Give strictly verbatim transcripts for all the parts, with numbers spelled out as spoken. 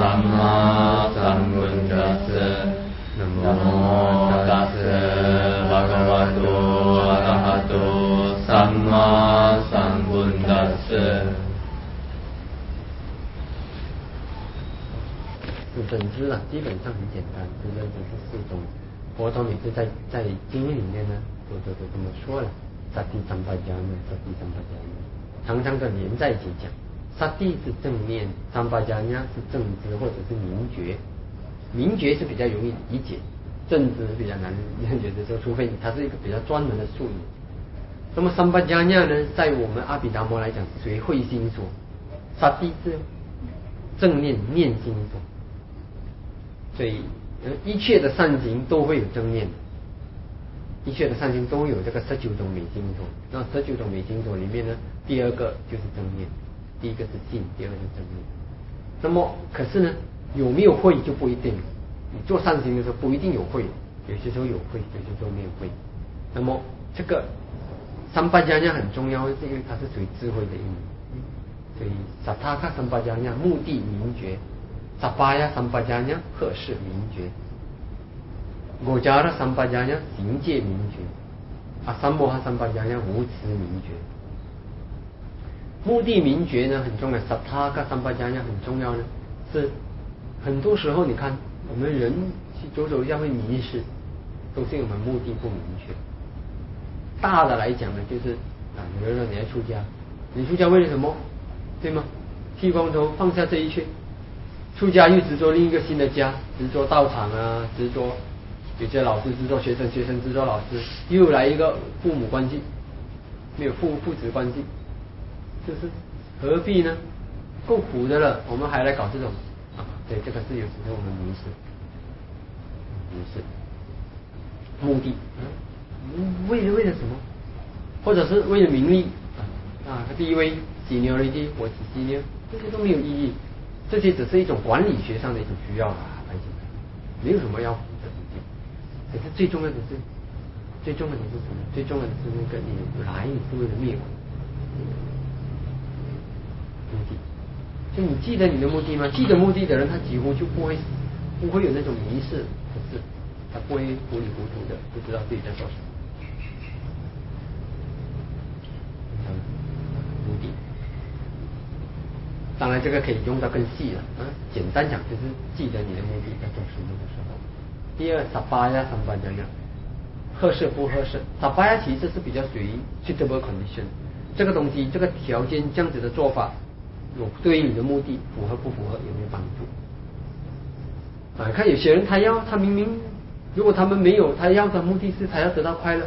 สัมมาสัมพุทธัสสะนะโมตัสสะภะคะวะโตอะระหะโตสัมมาสัมพุทธัสสะ本质啊，基本上很简单，这个只是四种。佛陀每次在在经里面呢，都都都这么说了，萨蒂三巴加呢，萨蒂三巴加呢，常常的连在一起讲。萨蒂是正念，三巴加呢是正知或者是明觉。明觉是比较容易理解，正知是比较难理解的时候，除非它是一个比较专门的术语。那么三巴加呢，在我们阿毗达摩来讲，属于慧心所；萨蒂是正念念心所。所以一切的善行都会有正念，一切的善行都有这个十九种美心所。那十九种美心所里面呢，第二个就是正念，第一个是信，第二个是正念。那么可是呢，有没有慧就不一定。你做善行的时候不一定有慧，有些时候有慧，有些时候没有慧。那么这个三巴加呢很重要，是因为它是属于智慧的因缘。所以萨他卡三巴加呢，目的明觉。萨巴呀三巴加呢，赫是明觉；果迦的三巴加呢，行界明觉；啊三摩哈三巴加呢，无持明觉。目的明觉呢很重要，萨他跟三巴加呢很重要呢，是很多时候你看我们人去走走一下会迷失，都是我们目的不明确。大的来讲呢，就是啊，比如说你要出家，你出家为了什么？对吗？剃光头，放下这一切。出家又执着另一个新的家，执着道场啊，执着有些老师执着学生，学生执着老师，又来一个父母关系，没有父父子关系，就是何必呢？够苦的了，我们还来搞这种啊？对，这个是有时候我们迷失，迷失目的，嗯，为了为了什么？或者是为了名利啊？他第一位几牛了一句，我几几牛，这些都没有意义。这些只是一种管理学上的一种需要来讲，没有什么要苦的东西。可是最重要的是，最重要的是什么？最重要的是那个你来你是为了灭苦目的。就你记得你的目的吗？记得目的的人，他几乎就不会不会有那种迷失，可是他不会糊里糊涂的不知道自己在做什么。目的。当然，这个可以用到更细了啊。简单讲，就是记得你的目的在做什么的时候。第二，萨巴呀、三巴加呀，合适不合适？萨巴呀其实是比较属于 suitable condition， 这个东西，这个条件这样子的做法，有对于你的目的符合不符合，有没有帮助？啊，看有些人他要，他明明如果他们没有，他要的目的是他要得到快乐，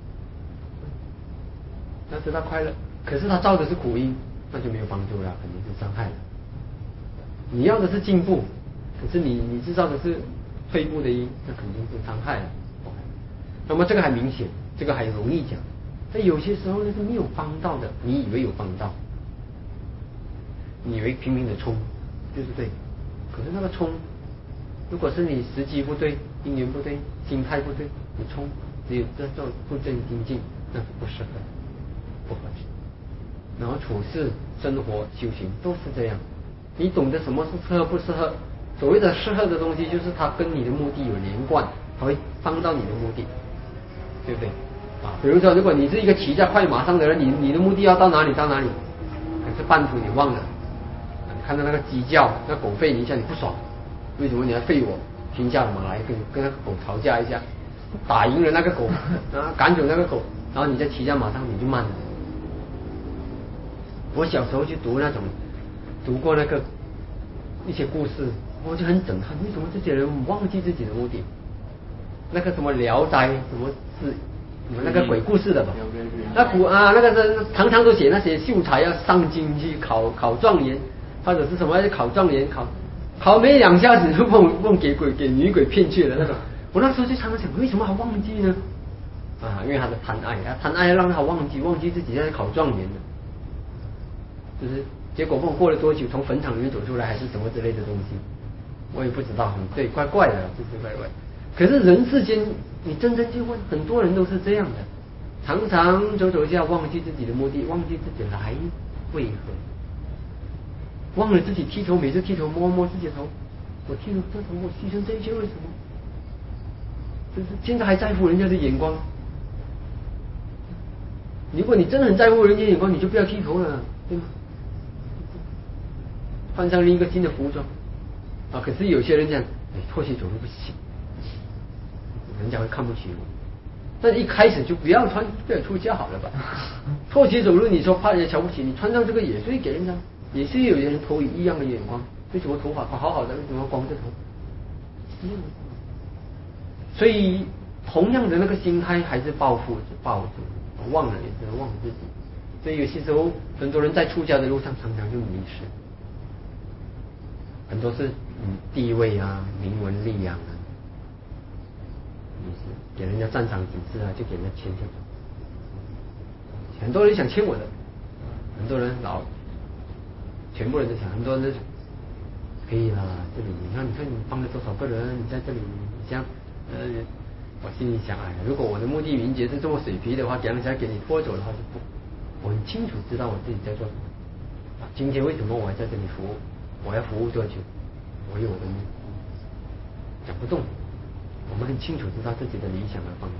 要得到快乐，可是他造的是苦因。那就没有帮助了，肯定是伤害了。你要的是进步，可是你你制造的是退步的因，那肯定是伤害了。那么这个还明显，这个还容易讲。但有些时候呢是没有帮到的，你以为有帮到，你以为拼命的冲就是对，可是那个冲，如果是你时机不对、因缘不对、心态不对，你冲只有这种不正精进，那是不适合，不合适。然后处事、生活、修行都是这样，你懂得什么是适合不适合？所谓的适合的东西，就是它跟你的目的有连贯，它会帮到你的目的，对不对？啊，比如说，如果你是一个骑在快马上的人，你你的目的要到哪里到哪里，可是半途你忘了，你看到那个鸡叫，那狗吠你一下，你不爽，为什么你要吠我？停下了马来跟跟那个狗吵架一下，打赢了那个狗，啊，赶走那个狗，然后你再骑在马上，你就慢了。我小时候去读那种，读过那个一些故事，我就很震撼，为什么这些人忘记自己的目的？那个什么《聊斋》，什么是什么那个鬼故事的吧？那古啊，那个是常常都写那些秀才要上京去考考状元，或者是什么考状元，考考没两下子就梦梦给鬼给女鬼骗去了那种。我那时候就常常想，为什么还忘记呢？啊，因为他的贪爱，他贪爱让他忘记忘记自己在考状元了。就是结果问过了多久，从坟场里面走出来还是什么之类的东西，我也不知道，很对，怪怪的，就是怪怪。可是人世间，你真正去问，很多人都是这样的，常常走走一下，忘记自己的目的，忘记自己来为何，忘了自己剃头，每次剃头摸摸自己的头， 我剃了这头，我牺牲这一切为什么？就是现在还在乎人家的眼光。如果你真的很在乎人家眼光，你就不要剃头了，对吗？换上另一个新的服装啊！可是有些人讲，你拖鞋走路不行，人家会看不起我。但一开始就不要穿，不要出家好了吧？拖鞋走路，你说怕人家瞧不起你，穿上这个也是会给人家，也是有些人投以异样的眼光。为什么头发好好的，为什么光着头？所以同样的那个心态还是报复着、报着，忘了也是忘了自己。所以有些时候，很多人在出家的路上常常就迷失，很多是嗯地位啊、名闻利养啊，迷失，给人家赞赏几次啊，就给人家牵着走。很多人想牵我的，很多人老，全部人都想，很多人都想，可以啦，这里你看，你看你帮了多少个人，你在这里，你这样，呃，我心里想，哎，如果我的目的名节是这么水皮的话，给人家给你拖走的话就不，我很清楚知道我自己在做什么。今天为什么我还在这里服务？我要服务多久？我有我的目的，讲不动。我们很清楚知道自己的理想和方向，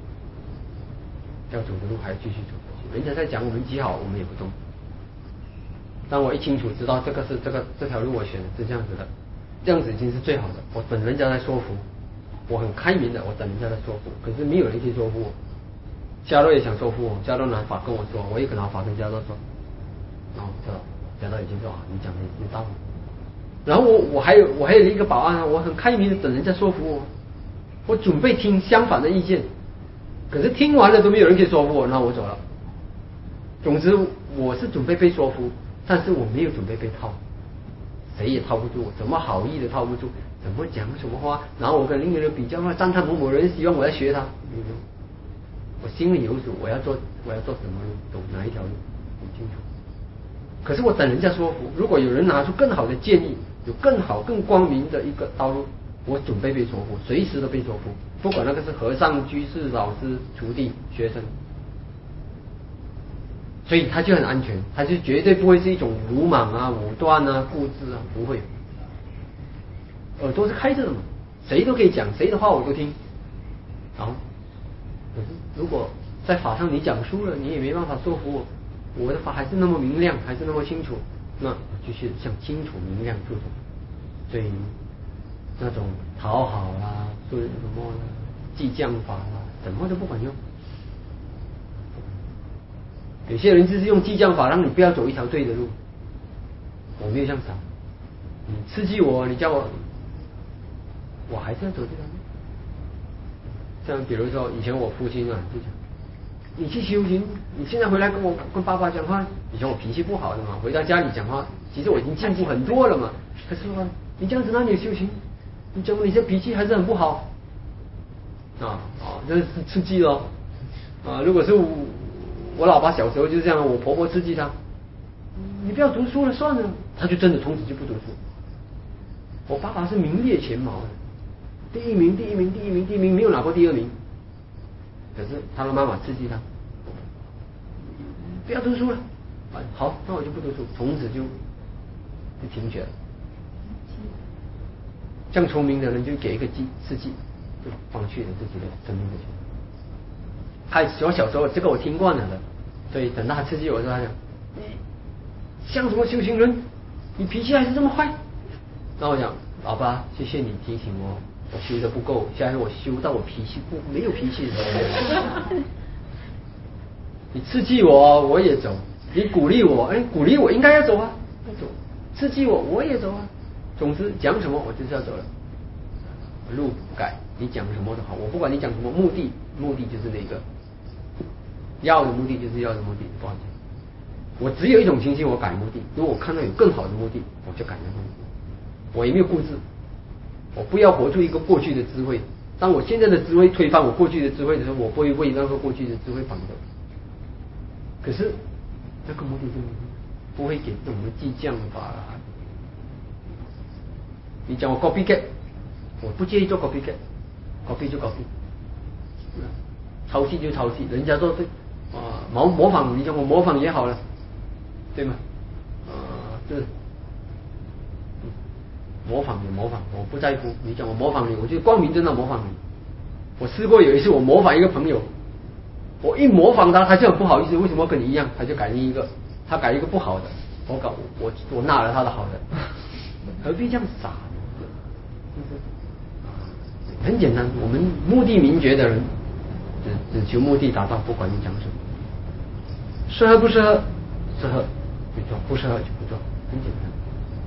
要走的路还要继续走下去。人家在讲我们几好，我们也不动。当我一清楚知道这个是这个这条路我选的是这样子的，这样子已经是最好的。我等人家来说服，我很开明的，我等人家来说服。可是没有人可以说服我。迦罗也想说服我，迦罗拿法跟我说，我也跟拿法跟迦罗说，然后迦罗迦罗已经说啊，你讲的有道理。然后我我还有我还有一个保安，我很开明的等人家说服我，我准备听相反的意见，可是听完了都没有人可以说服我，那我走了。总之我是准备被说服，但是我没有准备被套，谁也套不住我，怎么好意的套不住，怎么讲什么话，然后我跟另一个人比较话，赞叹某某人，希望我要学他，我心里有数，我要做我要做什么路，走哪一条路很清楚。可是我等人家说服，如果有人拿出更好的建议，有更好更光明的一个道路，我准备被说服，随时都被说服，不管那个是和尚、居士、老师、徒弟、学生。所以他就很安全，他就绝对不会是一种鲁莽啊、武断啊、固执啊，不会。耳朵是开着的嘛，谁都可以讲，谁的话我都听。好，可是如果在法上你讲输了，你也没办法说服我，我的法还是那么明亮，还是那么清楚，那继续向清楚明亮注重。所以那种讨好啦、说什么激将法啦，什么都不管用。有些人就是用激将法让你不要走一条对的路，我没有这样想，你刺激我，你叫我，我还是要走这条路。像比如说以前我父亲啊就讲，你去修行，你现在回来跟我跟爸爸讲话，以前我脾气不好的嘛，回到家里讲话，其实我已经进步很多了嘛，可是说你这样子哪里有修行？你讲你这脾气还是很不好啊啊，这是刺激了啊！如果是我。我老爸小时候就是这样，我婆婆刺激他，你不要读书了，算了，他就真的从此就不读书。我爸爸是名列前茅的，第一名，第一名，第一名，第一名，没有拿过第二名。可是他的妈妈刺激他，不要读书了，啊，好，那我就不读书，从此就就停学了。这样聪明的人就给一个激刺激，就放弃了自己的生命的权利。他我小时候这个我听惯了的，所以等到他刺激我的时候，他讲你像什么修行人，你脾气还是这么坏。那我讲老爸，谢谢你提醒我，我修的不够，下次我修到我脾气不没有脾气的时候。你刺激我我也走，你鼓励我，哎，鼓励我应该要走啊，要走，刺激我我也走啊。总之讲什么我就是要走了，路不改，你讲什么都好，我不管你讲什么，目的目的就是那个。要的目的就是要的目的，不好讲。我只有一种情形，我改目的。如果我看到有更好的目的，我就改那个目的。我也没有固执，我不要活出一个过去的智慧。当我现在的智慧推翻我过去的智慧的时候，我不会为那个过去的智慧绑着。可是那个目的就不会给这种的激将法啦。你讲我 copycat， 我不介意做 copycat，copy 就 copy， 抄袭就抄袭，人家做对。啊，模模仿，你讲我模仿也好了，对吗？啊，就是模仿你模仿，我不在乎。你讲我模仿你，我就光明正大模仿你。我试过有一次，我模仿一个朋友，我一模仿他，他就很不好意思，为什么跟你一样？他就改另一个，他改一个不好的，我搞我我纳了他的好的，何必这样傻呢？是不是？很简单，我们目的明觉的人，只只求目的达到，不管你讲什么，适合不适合，适合就做，不适合就不做，很简单。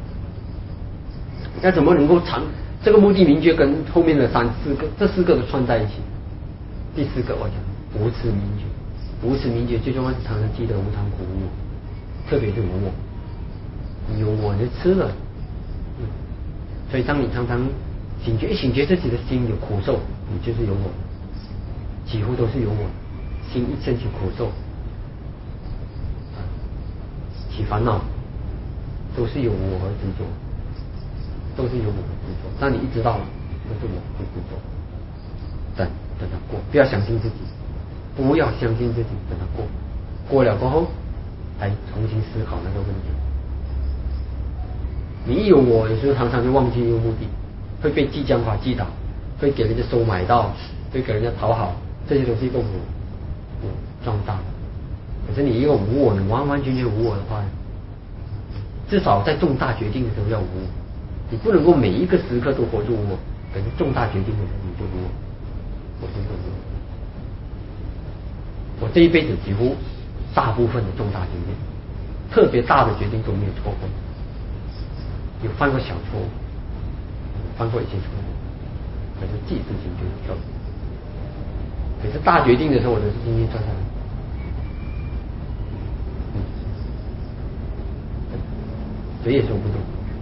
那怎么能够长？这个目的明确跟后面的三四个，这四个都串在一起。第四个我讲无持明觉，无持明觉最重要是常常记得无常苦无我，特别是无我，有我就吃了。嗯，所以当你常常醒觉，一醒觉自己的心有苦受，你就是有我，几乎都是有我，心一升起苦受，起烦恼，都是有我而执着。都是由我执着，当你一知道了，都是我不执着，等等它过，不要相信自己，不要相信自己，等它过，过了过后，才重新思考那个问题。你一有我，有时候常常就忘记一个目的，会被激将法击倒，会给人家收买到，会给人家讨好，这些都是一个我，我壮大。可是你一个无我，你完完全全无我的话，至少在重大决定的时候要无我。你不能够每一个时刻都活出我，可是重大决定的时候你就无我，我真的无我。我这一辈子几乎大部分的重大决定，特别大的决定都没有错过，有犯过小错误，犯过一些错误，可是记事情就有效果。可是大决定的时候，我都是轻轻算下来。嗯，谁也说不动。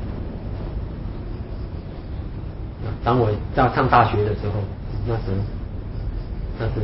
当我在上大学的时候，那时那时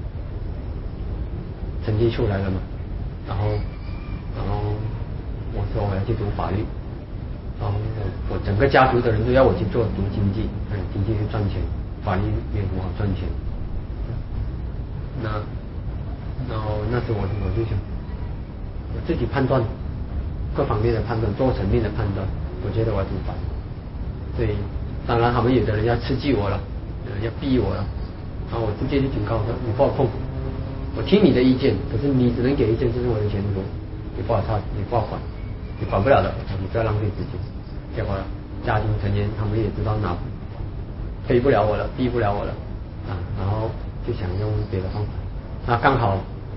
成绩出来了嘛，然后然后我说我要去读法律，然后我我整个家族的人都要我去做读经济，嗯，经济去赚钱，法律没有什么好赚钱。那然后那时我我就想，我自己判断各方面的判断，多层面的判断，我觉得我要读法律，所以。当然，他们有的人要刺激我了，要逼我了，然后我直接就警告说：“你不要碰，我听你的意见，可是你只能给意见，这是我的前途，你不好插，你不好管，你管不了的，你不要浪费时间。”结果家庭成员他们也知道哪推不了我了，逼不了我了啊，然后就想用别的方法。那刚好，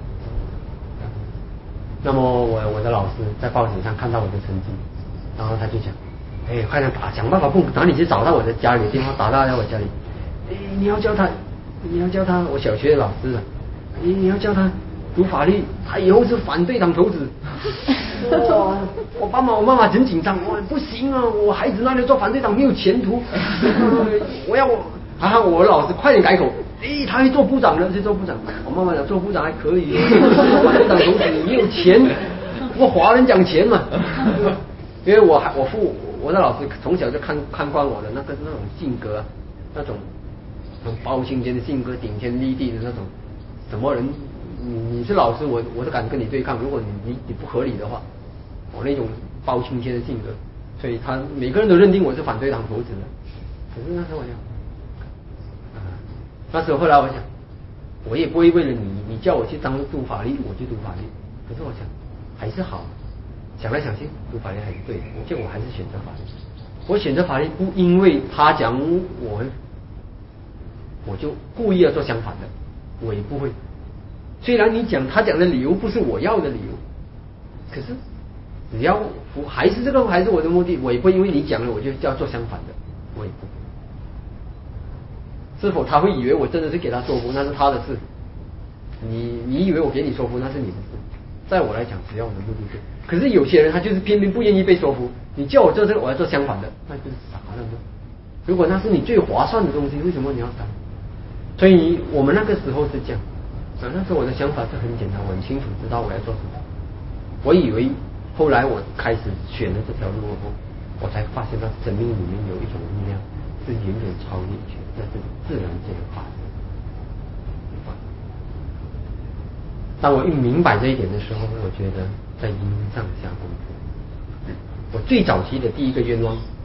那么我我的老师在报纸上看到我的成绩，然后他就讲。哎，快点打，想办法不哪里去找到我的家里，电话打到我家里。哎，你要教他，你要教他，我小学的老师了。你你要教他读法律，他以后是反对党头子。哇，我爸妈我妈妈很紧张，我不行啊，我孩子那里做反对党没有前途。我要我啊，我老师快点改口。哎，他会做部长的，去做部长。我妈妈讲做部长还可以，反对党头子没有钱，我华人讲钱嘛。因为我还我父。我的老师从小就看看惯我的那个那种性格，那种那种包青天的性格，顶天立地的那种，什么人你你是老师，我我都敢跟你对抗。如果你你你不合理的话，我那种包青天的性格，所以他每个人都认定我是反对党头子的。可是那时候我想，啊，那时候后来我想，我也不会为了你，你叫我去当读法律，我去读法律。可是我想还是好。想来想去，读法律还是对的，结果我还是选择法律。我选择法律不因为他讲我，我就故意要做相反的，我也不会。虽然你讲他讲的理由不是我要的理由，可是只要我还是这个还是我的目的，我也不因为你讲了我就要做相反的，我也不会。是否他会以为我真的是给他说服，那是他的事。你你以为我给你说服，那是你的事。在我来讲，只要我的目的对。可是有些人他就是偏偏不愿意被说服，你叫我做这个，我要做相反的，那就是傻了吗？如果那是你最划算的东西，为什么你要改？所以我们那个时候是这样，啊，那时候我的想法是很简单，我很清楚知道我要做什么。我以为后来我开始选了这条路后，我才发现到生命里面有一种力量是远远超越一切，那是自然界的法则。当我一明白这一点的时候，我觉得在因上下功夫。我最早期的第一个愿望就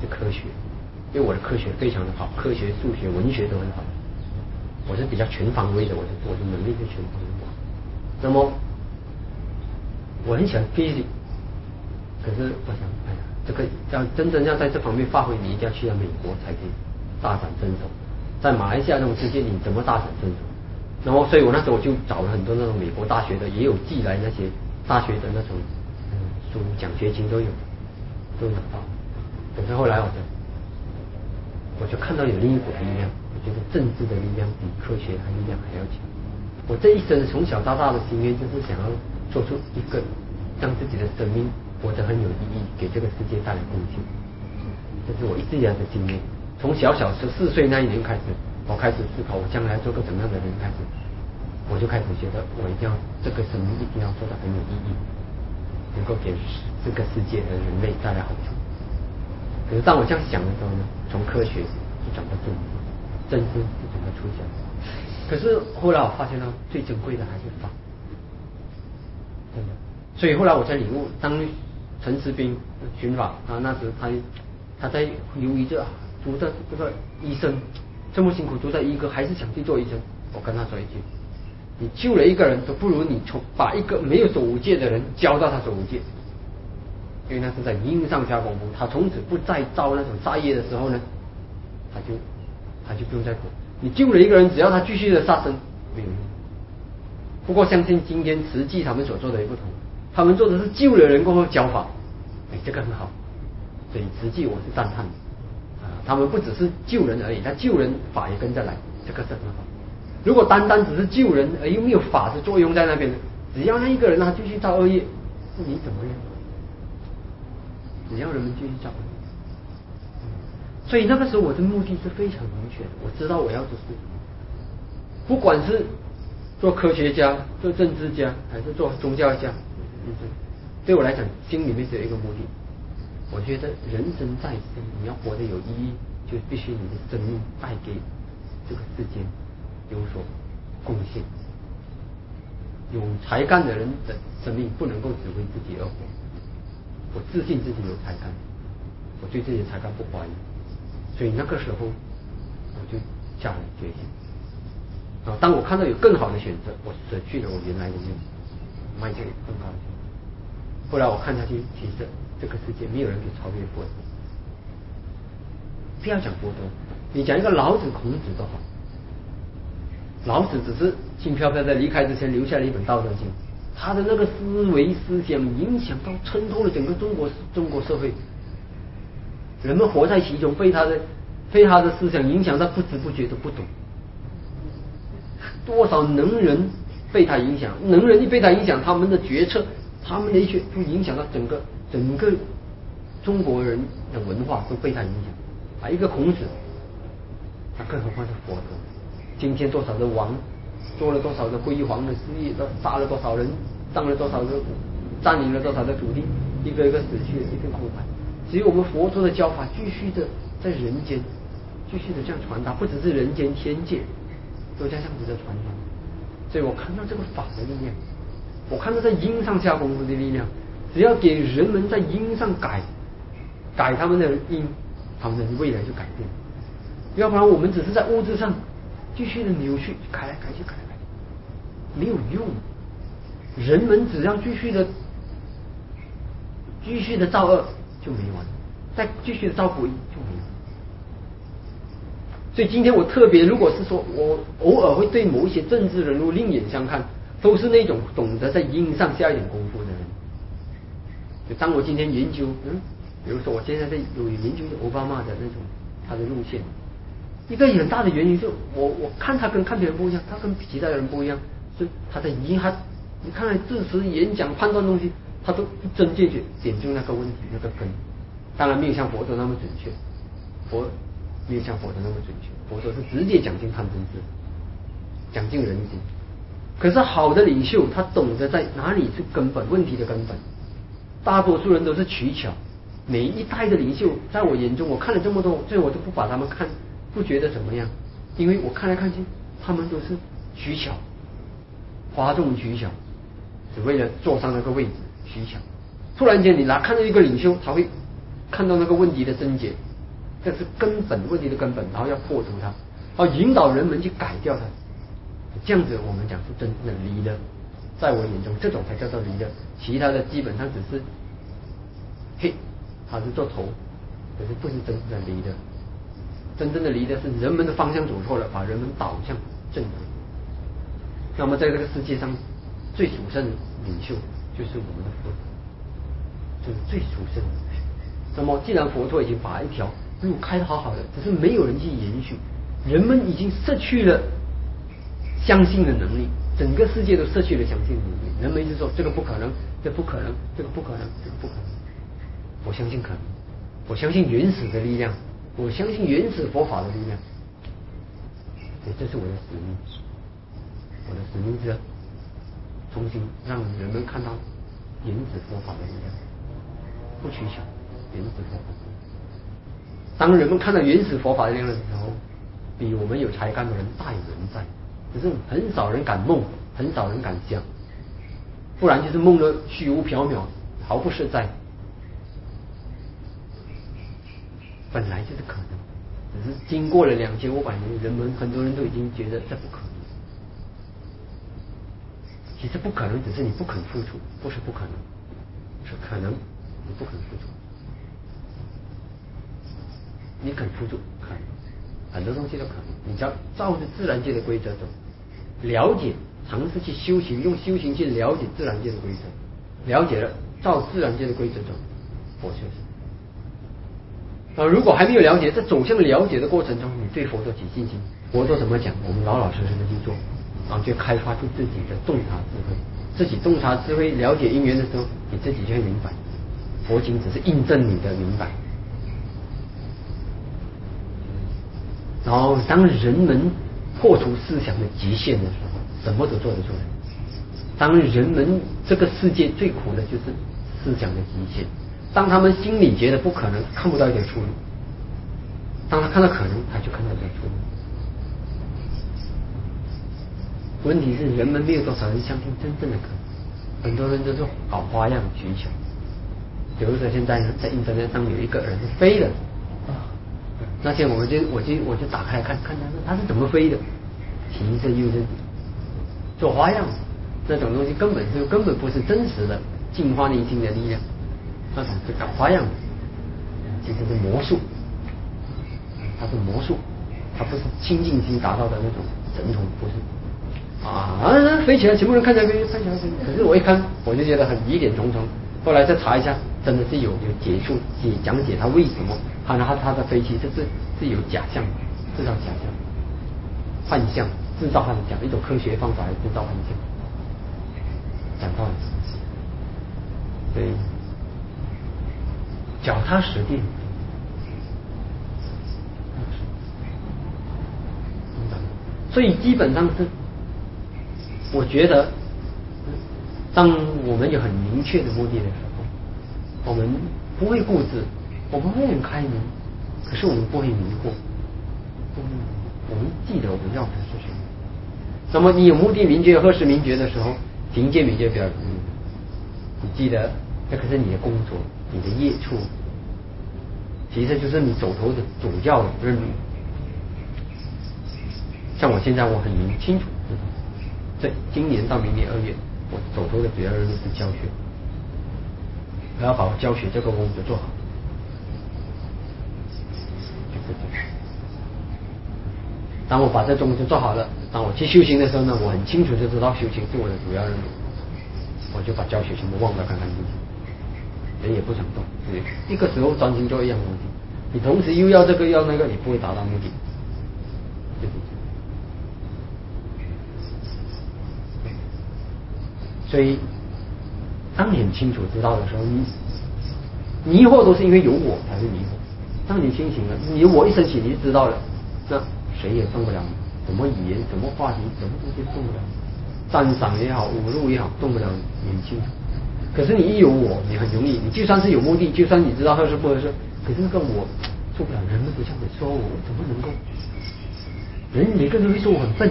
是科学，因为我的科学非常的好，科学、数学、文学都很好，我是比较全方位的，我的我的能力是全方位的。那么我很喜欢 physics， 可是我想，哎呀，这个要真正要在这方面发挥，你一定要去到美国才可以大展身手。在马来西亚这种世界，你怎么大展身手？然后，所以我那时候我就找了很多那种美国大学的，也有寄来那些大学的那种嗯书，奖学金都有，都拿到。可是后来我就我就看到有另一股力量，我觉得政治的力量比科学的力量还要强。我这一生从小到大的心愿就是想要做出一个让自己的生命活得很有意义，给这个世界带来贡献。这是我一直以来的经验。从小小十四岁那一年开始，我开始思考我将来做个怎么样的人，开始我就开始觉得我一定要这个生命一定要做得很有意义，能够给这个世界和人类带来好处。可是当我这样想的时候呢，从科学就转到政治，政治就转到出家。可是后来我发现到最珍贵的还是法，真的。所以后来我才领悟，当陈时彬巡法啊，那时他他在犹豫着，读的这个医生这么辛苦读在医科，还是想去做医生。我跟他说一句：你救了一个人，都不如你从把一个没有守五戒的人教到他守五戒。因为那是在因上下功夫，他从此不再造那种杀业的时候呢，他就他就不用再苦。你救了一个人，只要他继续的杀生，没有用。不过相信今天慈济他们所做的也不同，他们做的是救了人过后教法，哎，这个很好。所以慈济我是赞叹的啊，他们不只是救人而已，他救人法也跟着来，这个是很好。如果单单只是救人而又没有法的作用在那边，只要那一个人他继续造恶业，你怎么样？只要人们继续造恶业。所以那个时候我的目的是非常明确的，我知道我要做事，不管是做科学家、做政治家，还是做宗教家，对我来讲，心里面只有一个目的。我觉得人生在世，你要活得有意义，就必须你的生命带给这个世间有所贡献。有才干的人的生命不能够只为自己而活。我自信自己有才干，我对自己的才干不怀疑。所以那个时候我就下了决心啊！当我看到有更好的选择，我舍去了我原来的愿，迈向更高的。后来我看下去，其实这个世界没有人可以超越佛陀。不要讲佛陀，你讲一个老子、孔子都好。老子只是轻飘飘在离开之前留下了一本《道德经》，他的那个思维思想影响到渗透了整个中国中国社会。人们活在其中，被他的被他的思想影响到不知不觉都不懂。多少能人被他影响，能人一被他影响，他们的决策，他们的一些就影响到整个整个中国人的文化都被他影响。啊，一个孔子，那更何况是佛陀。今天多少的王做了多少的辉煌的事业，杀了多少人，伤了多少的，占领了多少的土地，一个一个死去了，一片空白。只有我们佛陀的教法继续的在人间继续的这样传达，不只是人间天界都在这样子的传达。所以我看到这个法的力量，我看到在因上下功夫的力量，只要给人们在因上改改他们的因，他们的未来就改变。要不然我们只是在物质上继续的扭曲，改来改去改来改去，没有用。人们只要继续的继续的造恶就没完，再继续的造不义就没完。所以今天我特别，如果是说我偶尔会对某一些政治人物另眼相看，都是那种懂得在因上下一点功夫的人。就当我今天研究，嗯，比如说我现在在有研究奥巴马的那种他的路线，一个很大的原因是我我看他跟看别人不一样，他跟其他人不一样，是他的因他你看来致辞、演讲、判断东西，他都一针见血点中那个问题那个根。当然没有像佛陀那么准确，佛没有像佛陀那么准确，佛陀是直接讲尽贪嗔痴，讲尽人心。可是好的领袖，他懂得在哪里是根本问题的根本。大多数人都是取巧，每一代的领袖，在我眼中，我看了这么多，所以我都不把他们看，不觉得怎么样，因为我看来看去，他们都是取巧，哗众取巧，只为了坐上那个位置取巧。突然间，你拿看到一个领袖，他会看到那个问题的症结， 这是根本问题的根本，然后要破除它，然后引导人们去改掉它，这样子我们讲是真正的离的，在我眼中这种才叫做离的，其他的基本上只是嘿，它是做头，可是不是真正的离的。真正的离的是人们的方向走错了，把人们导向正途。那么在这个世界上，最殊胜的领袖就是我们的佛，就是最殊胜的。那么既然佛陀已经把一条路开得好好的，只是没有人去延续，人们已经失去了相信的能力，整个世界都失去了相信的能力。人们一直说这个不可能，这不可能，这个不可能，这个不可能。我相信可能，我相信原始的力量，我相信原始佛法的力量。所以这是我的使命，我的使命是重新让人们看到原始佛法的力量，不取巧原始佛法。当人们看到原始佛法的力量的时候，比我们有才干的人大有人在，只是很少人敢梦，很少人敢想，不然就是梦得虚无缥缈，毫不实在。本来就是可能，只是经过了两千五百年，人们很多人都已经觉得这不可能。其实不可能，只是你不肯付出，不是不可能，是可能你不肯付出。你肯付出，可能很多东西都可能。你只要照着自然界的规则走，了解，尝试去修行，用修行去了解自然界的规则，了解了，照自然界的规则走，佛就是。啊，如果还没有了解，在走向了解的过程中，你对佛陀起信心，佛陀怎么讲，我们老老实实的去做，然后就开发出自己的洞察智慧。自己洞察智慧，了解因缘的时候，你自己就会明白。佛经只是印证你的明白。然后，当人们破除思想的极限的时候，什么都做得出来。当人们这个世界最苦的就是思想的极限。当他们心里觉得不可能，看不到一条出路；当他看到可能，他就看到一条出路。问题是人们没有多少人相信真正的可能，很多人都是搞花样取巧。比如说现在在 internet 上有一个人是飞的，那天我们就我就我就打开看看他他是怎么飞的，其实又是做花样，那种东西根本就根本不是真实的净化内心的力量。那种是搞花样，其实是魔术，它是魔术，它不是清净心达到的那种神通，不是啊，飞起来，全部人看起来飞，飞起来飞。可是我一看，我就觉得很疑点重重。后来再查一下，真的是有有解出解讲解它为什么它它它的飞机这是是有假象，制造假象、幻象，制造幻象，一种科学方法来制造幻象，讲道理，所以。脚踏实地，所以基本上是，我觉得，当我们有很明确的目的的时候，我们不会固执，我们会很开明，可是我们不会迷惑，我们记得我们要的是什么。那么你有目的明确、何时明确的时候，凭借明确比较容易。你记得，这可是你的工作。你的业处，其实就是你手头的主要任务。像我现在我很明清楚知道，这今年到明年二月，我手头的主要任务是教学，我要把我教学这个工作做好。就是这样。当我把这工作做好了，当我去修行的时候呢，我很清楚就知道修行是我的主要任务，我就把教学全部忘得干干净净。人也不想动，一个时候专心做一样东西，你同时又要这个要那个，你不会达到目的。对不对？所以，当你很清楚知道的时候，你迷惑都是因为有我才是迷惑。当你清醒了，你我一升起，你就知道了，那谁也动不了你，什么语言、什么话题、什么东西动不了你，赞赏也好，侮辱也好，动不了你，你很清楚。可是你一有我，你很容易，你就算是有目的，就算你知道合适不合适，可是那个我做不了。人们不这样子说我，怎么能够？人每个人都会说我很笨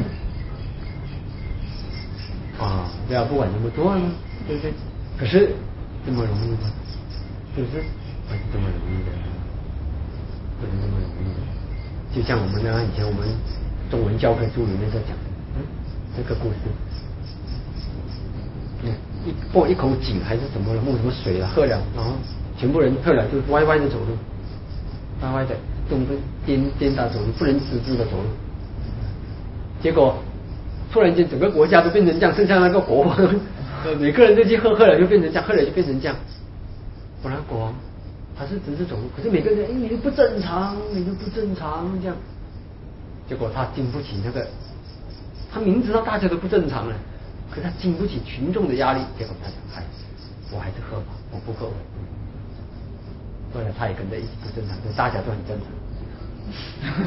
啊，对啊，不管怎么做呢，对不对？可是这么容易吗？是不是？不是这么容易的，不是这么容易。 就像我们呢，以前我们中文教科书里面在讲，嗯，这个故事，嗯，一过一口井还是什么了，冒什么水了，喝了，然后全部人喝了就歪歪的走路，歪歪的，动个颠颠大走路，不能直直的走路。结果突然间整个国家都变成这样，剩下那个国王，每个人都去喝，喝了就变成这样，喝了就变成这样。本来国王他是直直走路，可是每个人哎，你都不正常，你都不正常这样。结果他经不起那个，他明知道大家都不正常了，可是他经不起群众的压力，结果他想，哎，我还是喝吧，我不喝我。后来他也跟着一起不正常，就大家都很正常。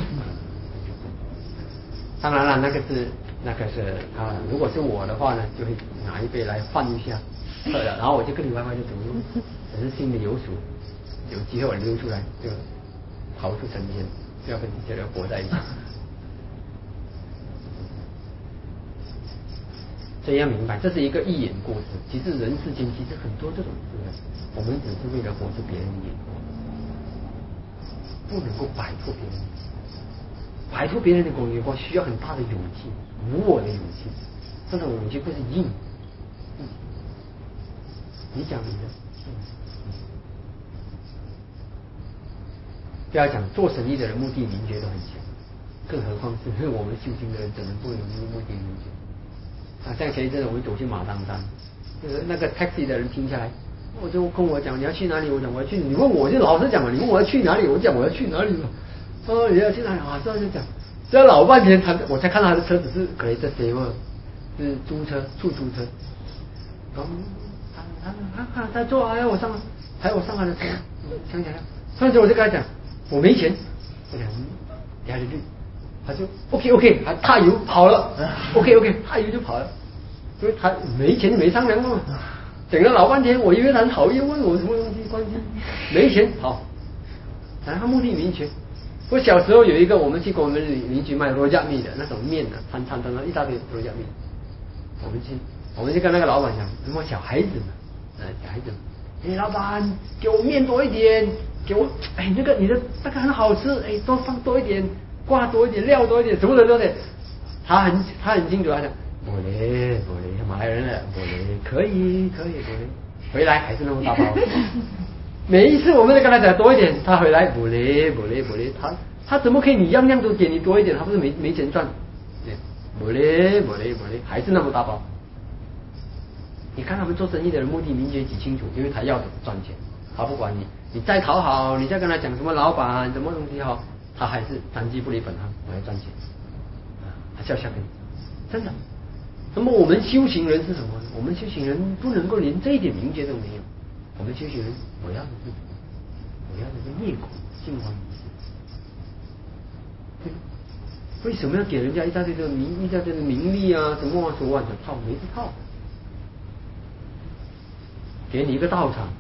当然了，那个是那个是啊，如果是我的话呢，就会拿一杯来换一下，喝了，然后我就跟你歪歪的走路，可是心里有数，有机会我溜出来就逃出尘间，不要跟这些人活在一起。所以要明白，这是一个寓言故事。其实人世间其实很多这种事呢，我们只是为了活出别人的眼光，不能够摆脱别人。摆脱别人的眼光需要很大的勇气，无我的勇气。这种勇气不是硬，嗯，你讲你的，嗯，不要讲做生意的人目的明确都很强，更何况是我们修行的人，怎么不能目的明确？啊，像前一阵子我们走去马当山，那个那个 taxi 的人停下来，我就跟我讲你要去哪里，我讲我要去，你问我就老实讲了，你问我要去哪里，我讲我要去哪里了。哦，你要去哪里啊？这样就讲，这老半天才我才看到他的车子是可以在 s a 是租车出租车。然后他他他他他坐啊，要我上，还有我上他的车，想想想，上次我就跟他讲我没钱，我讲压力率，他就 OK OK， 他踏油跑了，OK OK， 踏油就跑了，因为他没钱就没商量嘛。整个老半天，我以为他很好意问我什么东西关系，没钱好，然后他目的明确。我小时候有一个，我们去跟我们邻居卖罗加米的那种面的，摊摊摊一大堆罗加米，我们去，我们就跟那个老板讲，什么小孩子嘛，呃，小孩子，哎，老板，给我面多一点，给我，哎，那个你的那个很好吃，哎，多放多一点，挂多一点，料多一点，什么的多点，他很他很清楚，他讲，不嘞不嘞，马来人了，不嘞，可以可以不嘞，回来还是那么大包。每一次我们都跟他讲多一点，他回来不嘞不嘞不嘞，他他怎么可以你样样都给你多一点？他不是没没钱赚？不嘞不嘞不嘞，还是那么大包。你看他们做生意的人目的明确极清楚，因为他要的是赚钱，他不管你你再讨好，你再跟他讲什么老板什么东西好，他还是三击不离本行，我要赚钱，他笑笑给你，真的。那么我们修行人是什么呢？我们修行人不能够连这一点明觉都没有。我们修行人，我要的是，我要的是灭苦净欢喜。为什么要给人家一大堆的名，一大堆的名利啊，什么啊，手腕的套，没得套。给你一个道场，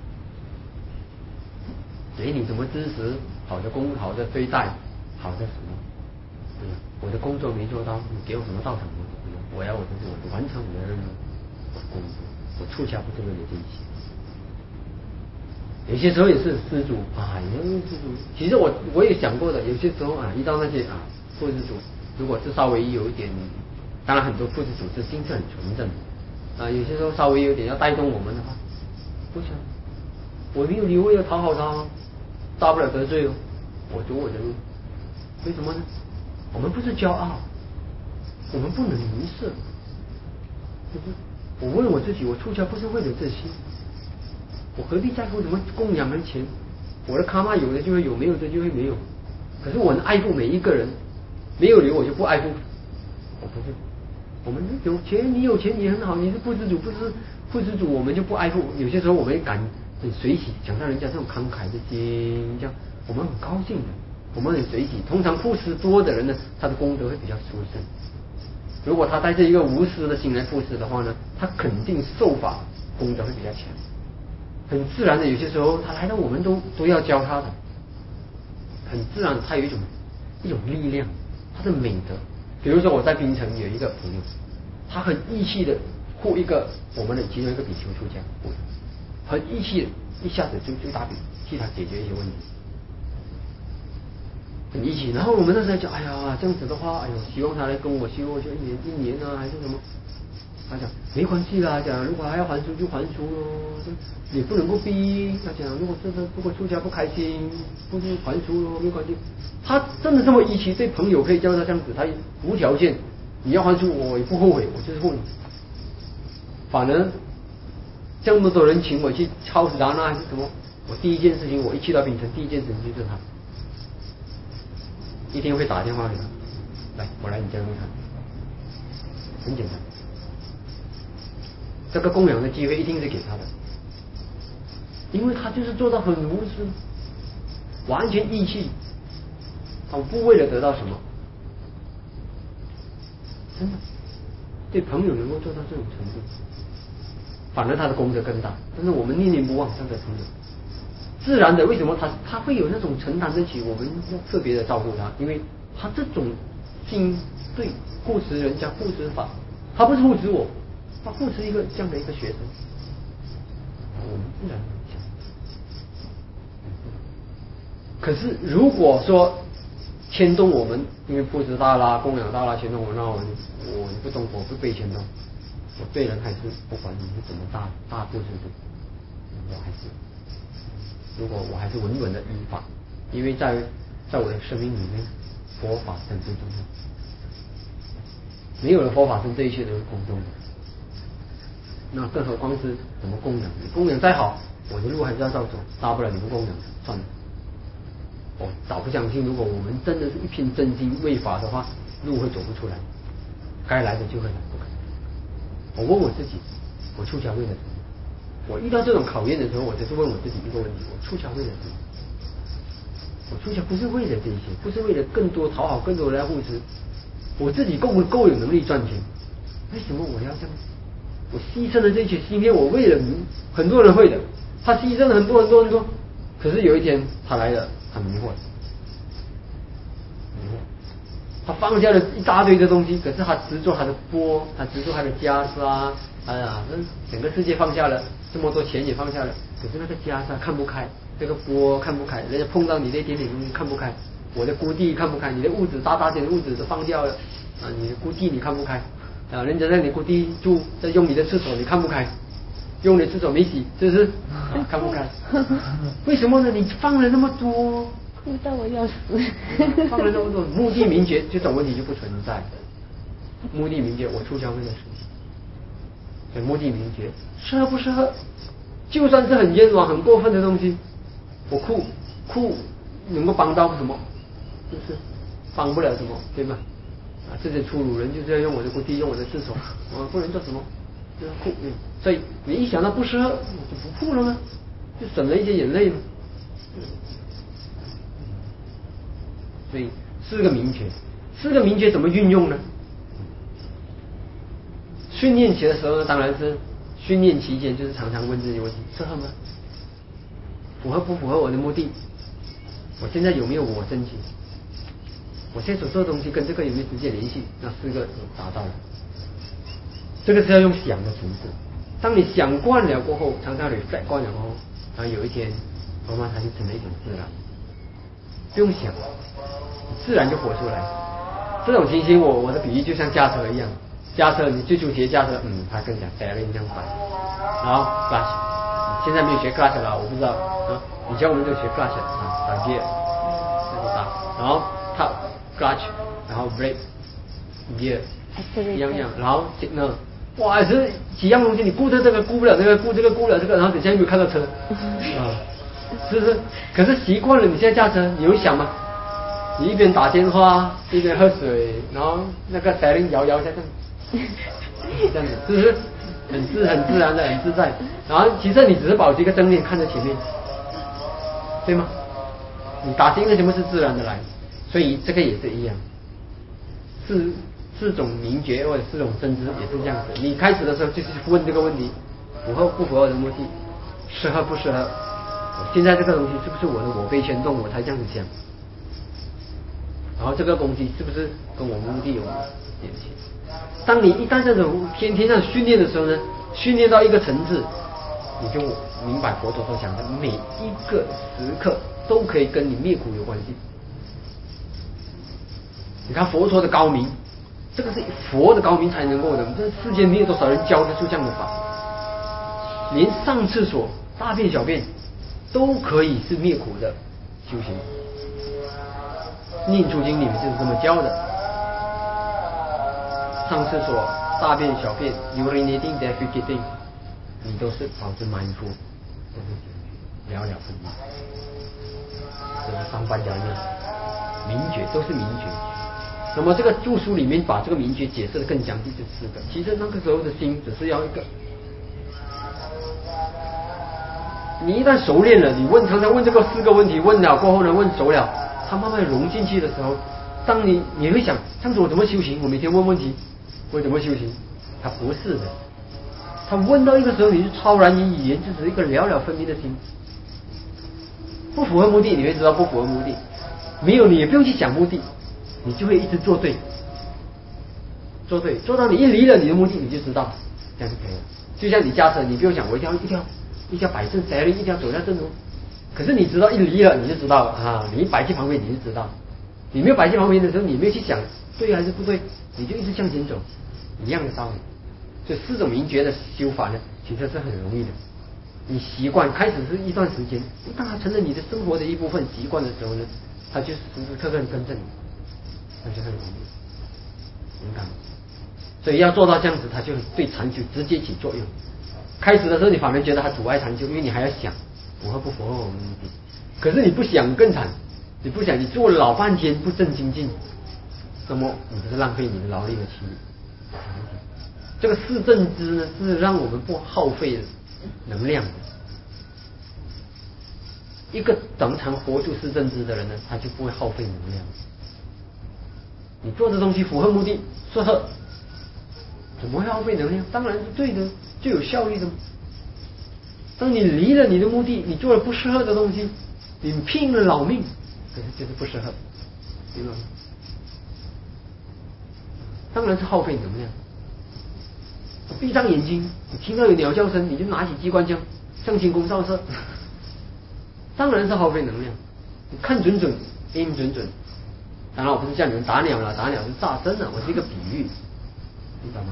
给你什么知识，好的功，好的对待，好的什么？对呀，我的工作没做到，你给我什么道场我都不要，我要我的是我完成我的任务，我工作，我出家不是为了这些。有些时候也是施主啊，有些施主，其实我我也想过的，有些时候啊，遇到那些啊副施主，如果是稍微有一点，当然很多副施主是心是很纯正的啊，有些时候稍微有点要带动我们的话，不想，我没有理由要讨好他，大不了得罪哦，我走我的路，为什么呢？我们不是骄傲，我们不能迷失，我问我自己，我出家不是为了这些。我何必在乎什么供养的钱？我的卡玛有的就会有，没有的就会没有。可是我很爱护每一个人，没有留我就不爱护。我不是，我们有钱，你有钱也很好，你是副施主，不是副施主，我们就不爱护。有些时候我们敢很随喜，讲到人家这种慷慨的心，这样我们很高兴的，我们很随喜。通常布施多的人呢，他的功德会比较殊胜。如果他带着一个无私的心来布施的话呢，他肯定受法功德会比较强。很自然的，有些时候他来到，我们都都要教他的，很自然，他有一种一种力量，他的美德。比如说我在槟城有一个朋友，他很义气的护一个我们的其中一个比丘出家，很义气的，一下子就就大笔替他解决一些问题。 很义气。然后我们那时候讲，哎呀，这样子的话，哎呦，希望他来跟我修，就一年一年啊，还是什么？他讲没关系啦，讲如果还要还书就还书咯，也不能够逼。他讲如果真的如果出家不开心，不就还书咯，没关系。他真的这么义气，对朋友可以叫他这样子，他无条件，你要还书我也不后悔，我就是后悔。反而这么多人请我去超市达那还是什么，我第一件事情我一去到槟城，第一件事情就是他，一定会打电话给他，来我来你家用餐，很简单。这个供养的机会一定是给他的，因为他就是做到很无私，完全义气，他不为了得到什么，真的对朋友能够做到这种程度，反而他的功德更大。但是我们念念不忘这样的朋友，自然的为什么他他会有那种承担得起，我们要特别的照顾他，因为他这种心对护持人家护持法，他不是护持我。他护持一个这样的一个学生，我们自然想。可是如果说牵动我们，因为布施大啦、供养大啦牵动我，那我我不动，我不被牵动，我对人还是不管你是怎么大大布施的，我还是如果我还是稳稳的依法，因为在在我的生命里面，佛法才最重要。没有了佛法，这一切都是空中的。那更何况是怎么供养？你供养再好，我的路还是要照走，大不了你不供养算了。我早不相信，如果我们真的是一片真心为法的话，路会走不出来，该来的就会来，不可能。我问我自己，我出家为了什么？我遇到这种考验的时候，我就是问我自己一个问题：我出家为了什么？我出家不是为了这些，不是为了更多讨好更多人来护持，我自己够不够有能力赚钱？为什么我要这样？我牺牲了这些，今天我为了很多人会的，他牺牲了很多很多很多，可是有一天他来了，他迷惑了，迷惑，他放下了一大堆的东西，可是他执着他的钵，他执着他的袈裟，哎呀，那整个世界放下了，这么多钱也放下了，可是那个袈裟看不开，这个钵看不开，人家碰到你那点点东西看不开，我的孤地看不开，你的屋子大大点的屋子都放掉了，啊，你的孤地你看不开。啊，人家在你故地住，在用你的厕所，你看不开，用你的厕所没洗，是不是？啊，看不开。为什么呢？你放了那么多， 哭到我要死。 放了那么多，目的明觉，这种问题就不存在。目的明觉，我出家为了什么？所以目的明觉，适合不适合？就算是很冤枉、很过分的东西，我哭哭能够帮到什么？是不是？帮不了什么，对吗？啊，这些粗鲁人就是要用我的故地，用我的厕所，我不能做什么，就是哭。所以你一想到不适合，我就不哭了吗？就省了一些眼泪嘛。所以四个明觉，四个明觉怎么运用呢？训练期的时候呢，当然是训练期间就是常常问自己问题：适合吗？符合不符合我的目的？我现在有没有我升起？我现在所做的东西跟这个有没有直接联系？那四个达到了，这个是要用想的层次。当你想惯了过后，常常 reflect 惯了过后，然后有一天，慢慢它就成了一种自然，不用想，自然就活出来。这种情形，我我的比喻就像驾车一样，驾车你最初学驾车，嗯，他跟你讲 steering 这样摆，然后 clutch， 现在没有学 clutch 了，我不知道啊，以前我们就学 clutch 啊，打 gear， 这个打，然后它。clutch， 然后 brake gear 一样样，然后 signal， 哇，是几样东西，你顾着这个顾不了这个，顾这个顾不了这个，然后等下又看到车，啊，是不是？可是习惯了，你现在驾车，你有想吗？你一边打电话，一边喝水，然后那个 steering 摇摇一下这样，这样子，是不是？很自很自然的，很自在。然后其实你只是保持一个正念看着前面，对吗？你打心的全部是自然的来。所以这个也是一样，四四种明觉或者四种真知也是这样子。你开始的时候就是问这个问题：符合不符合我的目的？适合不适合？现在这个东西是不是我的我被牵动，我才这样子想？然后这个东西是不是跟我目的有联系？当你一旦这种天天这样训练的时候呢，训练到一个层次，你就明白佛陀所讲的每一个时刻都可以跟你灭苦有关系。 你看佛陀的高明，这个是佛的高明才能够的。这世界没有多少人教得出这样的法，连上厕所、大便、小便都可以是灭苦的修行。念处经里面就是这么教的。上厕所、大便、小便 urinating defecating 你都是保持mindful，都是了了分明，这是三般假念，明觉都是明觉。那么这个注书里面把这个明觉解释的更详细，就四个。其实那个时候的心只是要一个，你一旦熟练了，你问常常问这个四个问题，问了过后呢，问熟了，它慢慢融进去的时候，当你你会想，这样子我怎么修行？我每天问问题，我怎么修行？它不是的。他问到一个时候，你就超然于语言，只是一个了了分明的心，不符合目的，你会知道不符合目的。没有，你也不用去想目的，你就会一直做对，做对，做到你一离了你的目的，你就知道，这样就可以了。就像你驾车，你不用想我一定要一定要一定要摆正斜率，一定要走在正路。可是你知道一离了，你就知道了啊！你一摆去旁边，你就知道。你没有摆去旁边的时候，你没有去想对还是不对，你就一直向前走，一样的道理。所以四种明觉的修法呢，其实是很容易的。你习惯开始是一段时间，当它成了你的生活的一部分习惯的时候呢，它就时时刻刻跟着你，那就很容易，明白吗？所以要做到这样子，它就对禅修直接起作用。开始的时候你反而觉得它阻碍禅修，因为你还要想符合不符合我们目的。可是你不想更惨，你不想你做了老半天不正精进，那么你不是浪费你的劳力和气力？这个四正知呢，是让我们不耗费能量的。一个常常活出四正知的人呢，他就不会耗费能量。你做的东西符合目的，适合，怎么会耗费能量？当然是对的，最有效率的。当你离了你的目的，你做了不适合的东西，你拼了老命，可是就是不适合，明白吗？当然是耗费能量。闭上眼睛，你听到有鸟叫声，你就拿起机关枪向天空照射，当然是耗费能量。你看准准 ，aim 准准。当然我不是叫你们打鸟了，打鸟是炸身了，我是一个比喻，明白吗？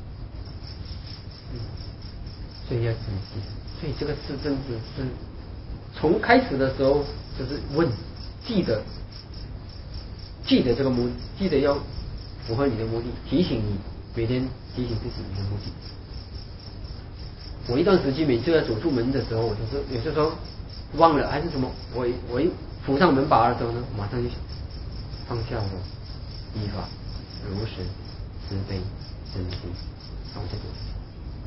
嗯，所以要仔细。所以这个四正知是从开始的时候就是问，记得，记得这个目，记得要符合你的目的，提醒你。每天提醒自己一个目的。我一段时期每次要走出门的时候，我就是有些时候忘了还是什么，我我一扶上门把的时候呢，马上就想放下我，依法如实慈悲真心，放下这个。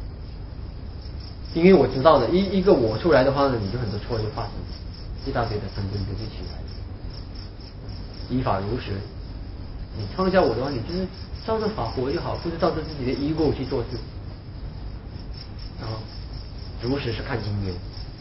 因为我知道的，一一个我出来的话呢，你就很多错就发生，一大堆的三根就起来了。依法如实，你放下我的话，你就是照着法活就好，不是照着自己的 ego 去做事。然后如实是看因缘，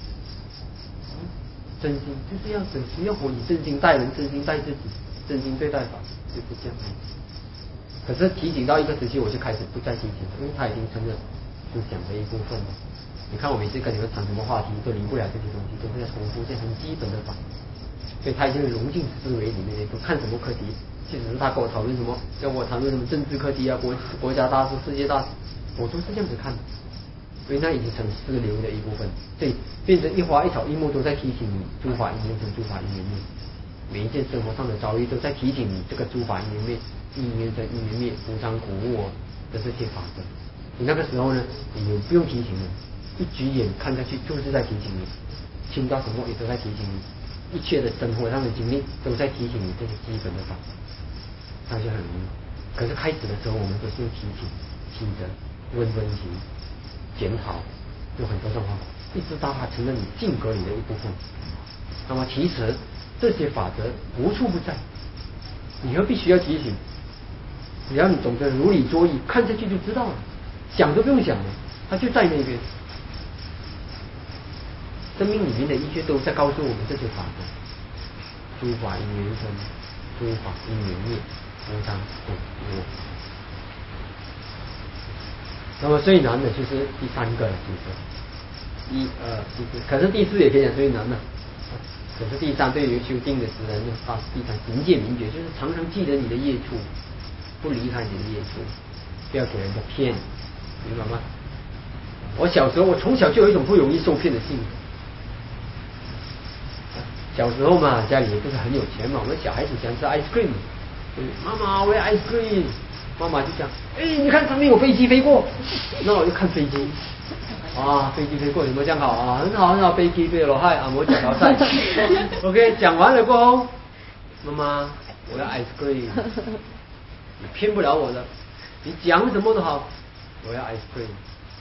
真心就是要真心要活，以真心待人，真心待自己，真心对待法，就是这样。可是提醒到一个时期，我就开始不再提醒了，因为它已经成了思想的一部分了。你看我每次跟你们谈什么话题，都离不了这些东西，都是在重复这些很基本的法，所以它已经融进思维里面的一个。看什么课题，即使是他跟我讨论什么，要我讨论什么政治课题啊，国国家大事、世界大事，我都是这样子看的，所以那已经成思流的一部分，所以变成一花一草一木都在提醒你，诸法因缘生，诸法因缘灭，每一件生活上的遭遇都在提醒你，这个诸法因缘灭，因缘生因缘灭，无常苦我的这些法则。你那个时候呢，你不用提醒了，一举眼看下去就是在提醒你，听到什么也都在提醒你，一切的生活上的经历都在提醒你这些基本的法，那就很容易。可是开始的时候，我们都是用提醒、记得、问问题、检讨，有很多种方法，一直到它成了你性格里的一部分。那么其实这些法则无处不在，你何必须要提醒？只要你懂得如理作意，看下去就知道了，想都不用想了，它就在那边。生命里面的一切都在告诉我们这些法则：诸法因缘生，诸法因缘灭，无常苦我。那么最难的就是第三个了，其实一二第四，可是第四也可以讲最难的， 可是第三，对于修定的时人，他是第三凭借明觉，就是常常记得你的业处，不离开你的业处，不要给人家骗，明白吗？我小时候，我从小就有一种不容易受骗的性格。小时候嘛，家里也不是很有钱嘛，我们小孩子想吃 ice cream， 妈妈我要 ice cream， 妈妈就讲，哎，你看上面有飞机飞过，那我就看飞机。啊，飞机飞过有没有讲好啊？很好很好，飞机飞了嗨，啊，我讲到赛。OK， 讲完了过后，妈妈，我要 ice cream， 你骗不了我的，你讲什么都好，我要 ice cream，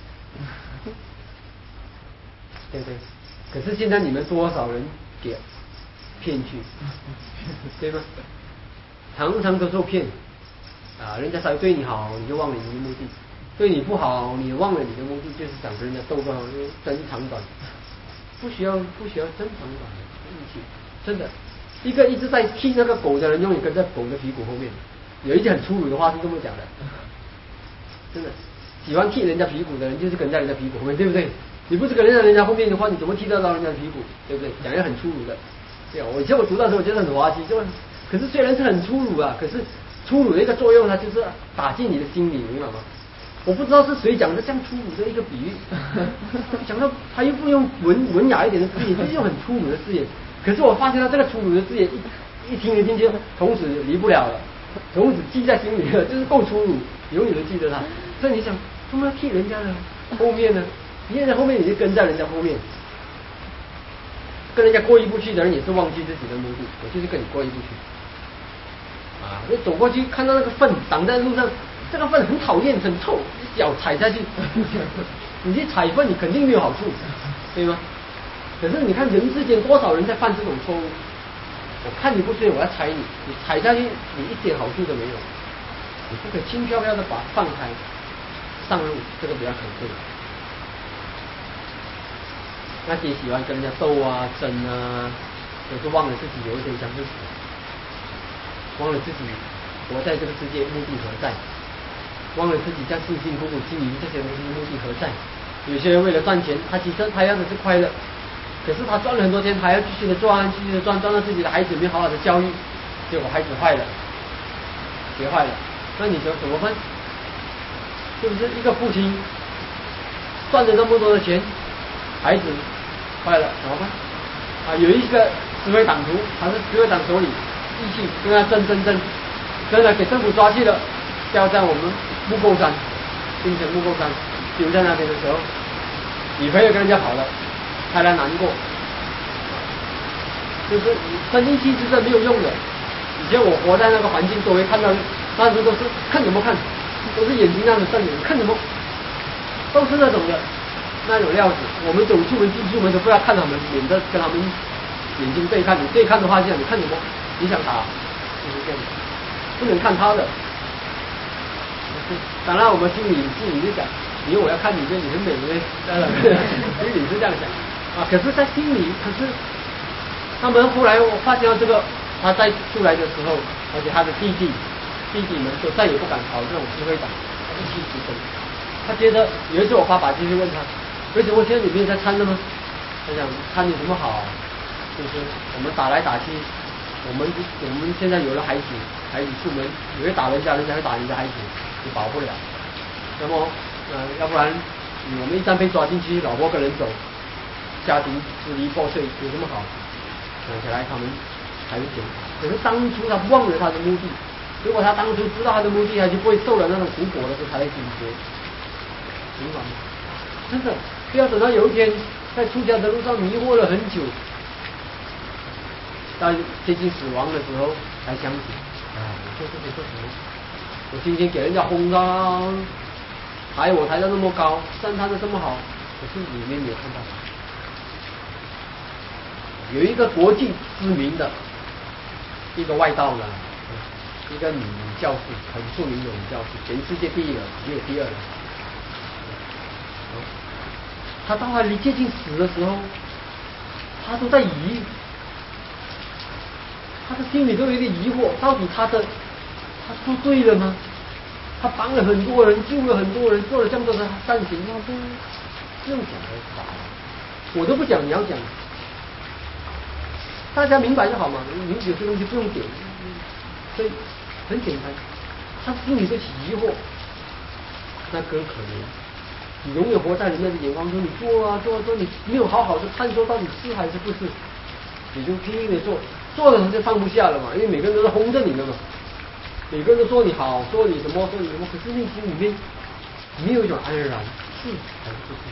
对不对？可是现在你们多少人给骗去，对吗？常常都受骗啊！人家稍微对你好，你就忘了你的目的。对你不好，你忘了你的目的，就是想跟人家斗个争长短，不需要不需要争长短的义气，真的。一个一直在踢那个狗的人，永远跟在狗的屁股后面。有一句很粗鲁的话是这么讲的，真的，喜欢踢人家屁股的人，就是跟在人家屁股后面，对不对？你不是跟在人家后面的话，你怎么踢得到人家的屁股，对不对？讲一个很粗鲁的，对啊，我以前我读到的时候，我觉得很滑稽，就可是虽然是很粗鲁啊，可是粗鲁的一个作用，它就是打进你的心里，明白吗？我不知道是谁讲的这样粗鲁的一个比喻，讲到他又不用文文雅一点的字眼，就是用很粗鲁的字眼。可是我发现他这个粗鲁的字眼一一听一听就从此离不了了，从此记在心里了，就是够粗鲁，永远都记得他。所以你想，怎么要替人家的后面呢？你在后面你就跟在人家后面，跟人家过意不去的人也是忘记自己的目的，我就是跟你过意不去。啊，你走过去看到那个粪挡在路上。这个粪很讨厌，很臭，脚踩下去，你去踩粪，你肯定没有好处，对吗？可是你看人世间多少人在犯这种错误？我看你不顺眼，我要踩你，你踩下去，你一点好处都没有，你不可以轻飘飘的把它放开上路，这个比较可贵。那些喜欢跟人家斗啊、争啊，都是忘了自己有一天将会死，忘了自己活在这个世界目的何在。忘了自己在辛辛苦苦经营这些东西目的何在？有些人为了赚钱，他其实他要的是快乐，可是他赚了很多钱，还要继续的赚，继续的赚，赚到自己的孩子没有好好的教育，结果孩子坏了，学坏了，那你说怎么办？是不是一个父亲赚了那么多的钱，孩子坏了怎么办？啊，有一个执委党徒，他是执委党手里，义气跟他争争争，真的给政府抓去了。掉在我们木构山，冰城木构山，丢在那边的时候，女朋友跟人家跑了，太太难过，就是生意气是这没有用的。以前我活在那个环境周围，看到那时都是看什么看，都是眼睛那样子瞪着，看什么，都是那种的那种料子。我们走出门进出门都不要看他们，免得跟他们眼睛对看。你对看的话，这样你看什么？你想打，就是这样，不能看他的。当然，我们心里自己就想，以后我要看你，这你很美味，心里是这样想啊。可是，在心里，可是他们后来我发现到这个，他在出来的时候，而且他的弟弟、弟弟们都再也不敢跑这种机会党，一起直奔。他觉得有一次我爸爸就去问他，为什么现在你没有在参了吗？他讲参有什么好？就是我们打来打去，我们我们现在有了孩子，孩子出门你会打人家，人家会打你的孩子。也保不了，那么呃，要不然我们一旦被抓进去，老婆跟人走，家庭支离破碎，有什么好？想起来他们还是挺好。可是当初他忘了他的目的，如果他当初知道他的目的，他就不会受了那种苦果的时候才会警觉，明白吗？真的，不要等到有一天在出家的路上迷惑了很久，到接近死亡的时候才想起，啊，我做这些做什么？我今天给人家轰到，抬我抬到那么高，赞叹的这么好，可是里面没有看到。有一个国际知名的一个外道呢，一个女教士，很出名的女教士，全世界第一个，没有第二了。他到他离接近死的时候，他都在疑，他的心里都有一个疑惑，到底他的。他做对了吗？他帮了很多人，救了很多人，做了这么多的善行，他都这样讲的法，我都不讲，你要讲。 大家明白就好嘛。你有些东西不用点，所以很简单。他心里就起疑惑，那更可怜。你永远活在人家的眼光中，你做啊做啊做，你没有好好的探索到底是还是不是，你就拼命的做，做的时候就放不下了嘛，因为每个人都是轰着你的嘛，每个人都说你好，说你什么说你什么，可是内心里面没有一种安然，是还是不是？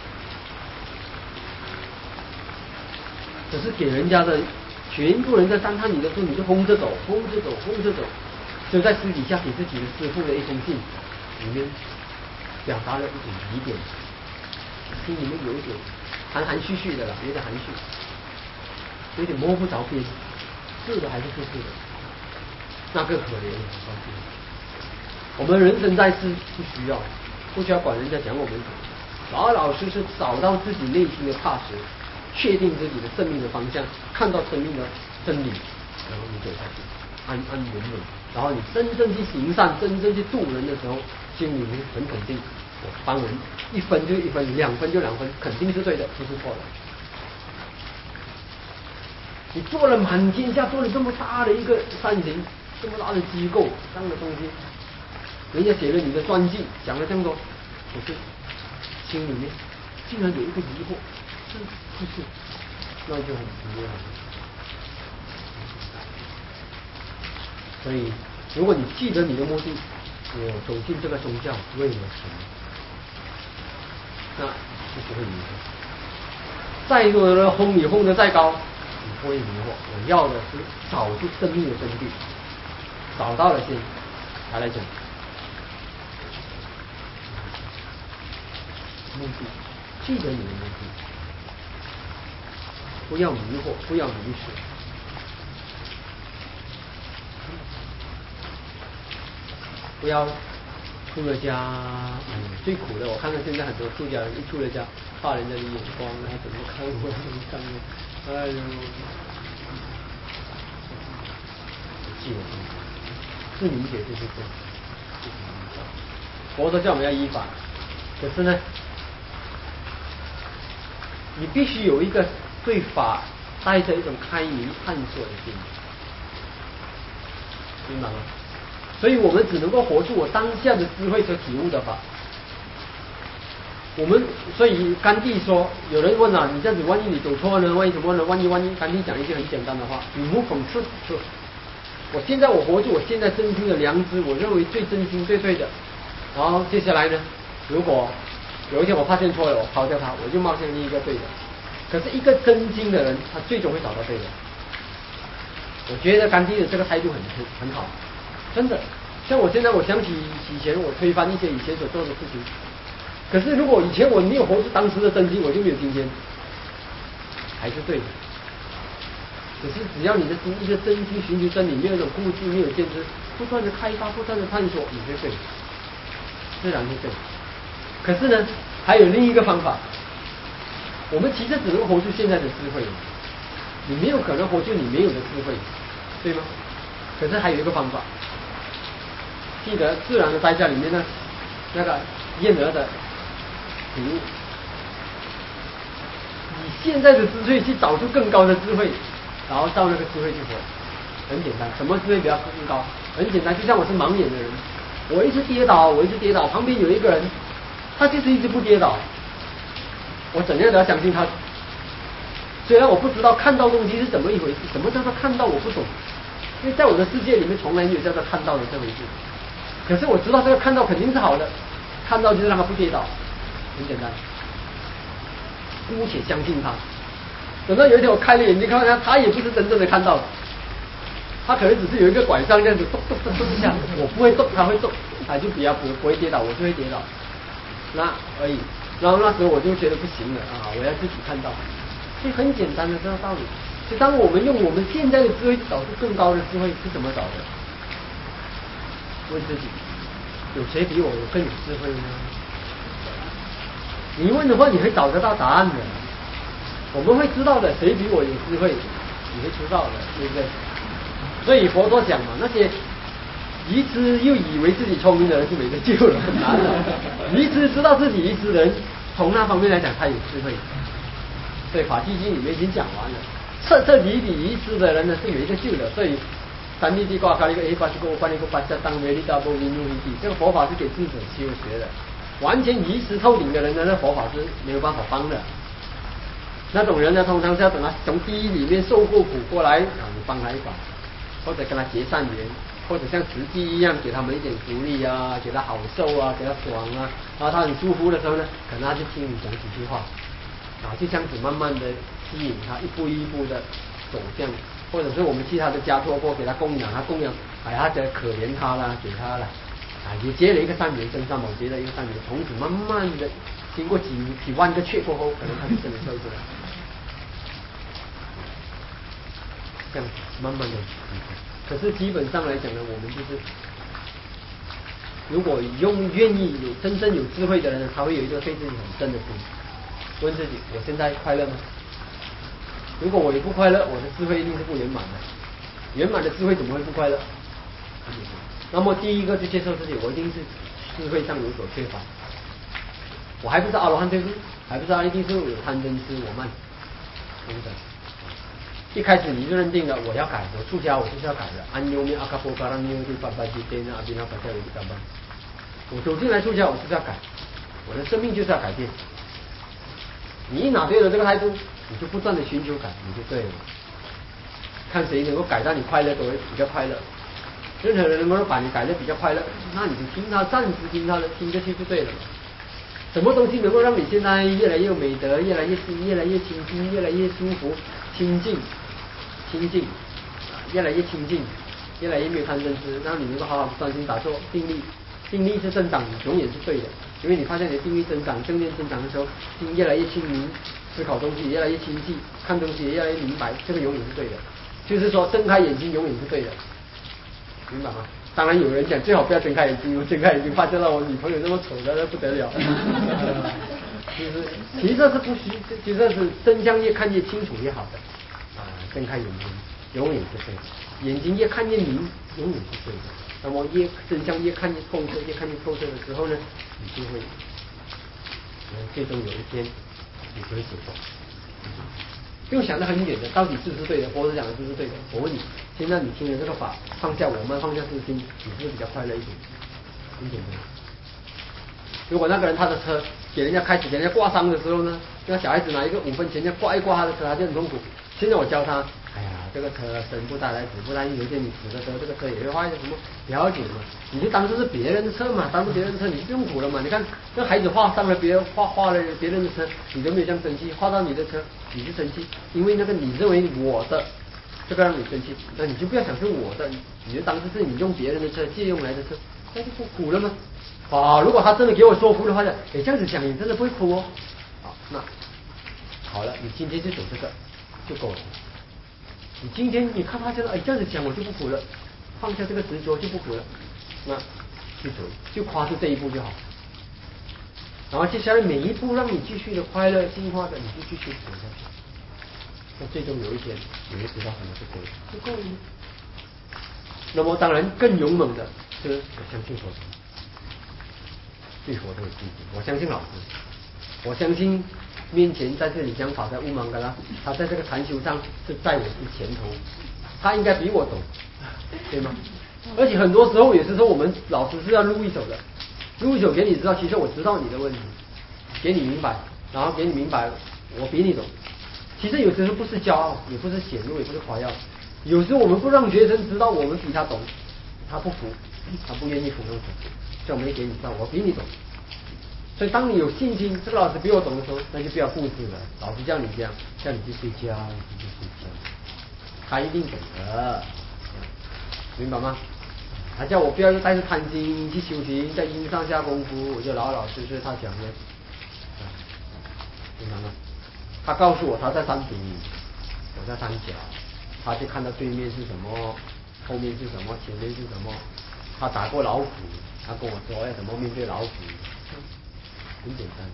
只是给人家的全部人在赞叹你的时候，你就轰着走，轰着走，轰着走，就在私底下给自己的师父的一封信里面表达了一种疑点，心里面有一点含含蓄蓄的了，有点含蓄，有点摸不着边，是的还是不是的，那个可怜了，我们人生在世不需要，不需要管人家讲我们什么，老老实实找到自己内心的踏实，确定自己的生命的方向，看到生命的真理，然后你走下去，安安稳稳，然后你真正去行善，真正去度人的时候，心里面很肯定，我帮人一分就一分，两分就两分，肯定是对的，不是错的。你做了满天下，做了这么大的一个善行，这么大的机构，这样的东西，人家写了你的传记，讲了这么多，可是心里面竟然有一个疑惑，是不是？那就很奇妙了。所以，如果你记得你的目的，我走进这个宗教为了什么？那就不会迷惑。再多的轰你轰得再高，你不会迷惑。我要的是找出生命的真谛，找到了先，才来讲目的。记得你的目的，不要迷惑，不要迷失。不要出了家，嗯，最苦的，我看到现在很多出家人一出了家，怕人家的眼光啊，怎么看我，怎么看我，哎呦，记得是理解就是这样。佛陀叫我们要依法，可是呢，你必须有一个对法带着一种开明探索的心，明白吗？所以我们只能够活出我当下的智慧和体悟的法。我们所以甘地说，有人问啊，你这样子万一你走错呢？万一什么呢？万一万一，甘地讲一句很简单的话：你无讽刺说，我现在我活出我现在真心的良知，我认为最真心最对的。然后接下来呢，如果有一天我发现错了，我抛掉它，我就冒向另一个对的。可是一个真心的人，他最终会找到对的。我觉得甘地的这个态度很很很好。真的，像我现在我想起以前我推翻一些以前所做的事情，可是如果以前我没有活出当时的真心，我就没有今天，还是对的。可是只要你的心一个真心寻求真理，没有一种固执，没有坚持，不断的开发，不断的探索，你会对，自然会对。可是呢，还有另一个方法，我们其实只能活出现在的智慧，你没有可能活出你没有的智慧，对吗？可是还有一个方法。记得自然的代价里面呢，那个燕儿的体悟，以现在的智慧去找出更高的智慧，然后照那个智慧去活，很简单。什么智慧比较更高？很简单，就像我是盲眼的人，我一直跌倒，我一直跌倒，旁边有一个人，他就是一直不跌倒，我怎样都要相信他。虽然我不知道看到东西是怎么一回事，什么叫做看到我不懂，因为在我的世界里面从来没有叫做看到的这回事。可是我知道这个看到肯定是好的，看到就是让他不跌倒，很简单，姑且相信他。等到有一天我开了眼睛看到他，他也不是真正的看到，他可能只是有一个拐杖这样子咚咚咚咚一下，我不会动，他会动，他就比较不不会跌倒，我就会跌倒，那而已。然后那时候我就觉得不行了啊，我要自己看到，所以很简单的这个道理。所以当我们用我们现在的智慧找出更高的智慧，是怎么找的？问自己，有谁比我更有智慧呢？你问的话，你会找得到答案的。我们会知道的，谁比我有智慧，你会知道的，对不对？所以佛陀讲嘛，那些愚痴又以为自己聪明的人是没得救了，很难的。愚痴知道自己愚痴的人，从那方面来讲，他有智慧。所以《法纪经》里面已经讲完了， 彻彻底底遗失的人呢是没得救的。所以三地地挂开一个 A 八十个换一个八加当维利大波维努一地，这个佛法是给智者修学的。完全遗失透顶的人呢，那佛法是没有办法帮的。那种人呢，通常是要等他从地狱里面受过苦过来啊，你帮他一把，或者跟他结善缘，或者像慈济一样给他们一点福利啊，给他好受啊，给他爽啊，然后他很舒服的时候呢，可能他就听你讲几句话啊，就这样子慢慢的吸引他，一步一步的走向，或者是我们其他的家托过给他供养，他供养，哎呀，他觉得可怜他啦，给他了。啊，也结了一个善缘，跟三宝结了一个善缘，从此慢慢的经过几几万个阙过后，可能他就真的跳出来，这样子慢慢的。可是基本上来讲呢，我们就是如果用愿意有真正有智慧的人呢，他会有一个对自己很深的心，问自己：我现在快乐吗？如果我也不快乐，我的智慧一定是不圆满的。圆满的智慧怎么会不快乐？那么第一个就接受自己，我一定是智慧上有所缺乏，我还不是阿罗汉对不对？还不是啊，一定是有贪嗔痴我慢等等。一开始你就认定了我要改，我出家我就是要改的。安优咪阿卡波嘎拉尼欧对巴巴吉对那阿比那巴加维迪嘎巴，我走进来出家我就是要改，我的生命就是要改变。你一拿对了这个态度，你就不断的寻求改，你就对了。看谁能够改到你快乐，都会比较快乐。任何人能够把你改得比较快乐，那你就听他，暂时听他的，听着去就对了嘛。什么东西能够让你现在越来越有美德，越来越越来越清新，越来越舒服，清净，清净，越来越清净，越来越没有贪嗔痴，让你能够好好专心打坐，定力，定力是增长，永远是对的。因为你发现你的定力增长，正念增长的时候，心越来越清明，思考东西也越来越清晰，看东西也越来越明白，这个永远是对的。就是说，睁开眼睛永远是对的。明白吗？当然有人讲最好不要睁开眼睛，我睁开眼睛发现到我女朋友那么丑的那不得了。就是其实是不需，其实是真相越看越清楚越好的啊！睁开眼睛永远是对的，眼睛越看越明，永远是对的。那么越真相越看越透彻，越看越透彻的时候呢，你就会，最终有一天你就会解脱。不用想得很远的，到底是不是对的？佛子讲的是不是对的？我问你，现在你听了这个法，放下我们，放下私心，你是不是比较快乐一点？很简单。如果那个人他的车给人家开始给人家挂伤的时候呢，那小孩子拿一个五分钱要挂一挂他的车，他就很痛苦。现在我教他，哎呀，这个车生不带来死不带去，有一天你死的时候，这个车也会坏的，什么不要紧嘛，你就当做是别人的车嘛，当做别人的车，你就不用苦了嘛。你看，这孩子画伤了别人，画画了别人的车，你都没有这样生气，画到你的车，你就生气，因为那个你认为我的，这个让你生气，那你就不要想是我的，你就当做是你用别人的车借用来的车，那就不苦了吗？啊，如果他真的给我说服的话呢，哎，这样子讲你真的不会苦哦。好，那好了，你今天就走这个就够了。你今天你看他这个，哎，这样子讲我就不苦了，放下这个执着就不苦了，那就走，就跨出这一步就好。然后接下来每一步让你继续的快乐进化的，你就继续走下去。那最终有一天你会知道什么是对的，就够了。那么当然更勇猛的就是我相信佛陀。对佛都有信心，我相信老师，我相信面前在这里讲法的乌芒格拉，他在这个禅修上是在我之前头，他应该比我懂，对吗？而且很多时候也是说我们老师是要录一手的，录一手给你知道，其实我知道你的问题，给你明白，然后给你明白我比你懂。其实有时候不是骄傲，也不是显露，也不是夸耀，有时候我们不让学生知道我们比他懂，他不服，他不愿意服从。所以我没给你知道，我比你懂。所以当你有信心，这个老师比我懂的时候，那就不要复制了。老师叫你这样，叫你去睡觉，你就睡觉。他一定懂的，明白吗？他叫我不要带着贪心去修行，在因上下功夫，我就老老实实他讲的，明白吗？他告诉我他在山顶，我在山脚，他就看到对面是什么，后面是什么，前面是什么。他打过老虎，他跟我说要怎么面对老虎，很简单。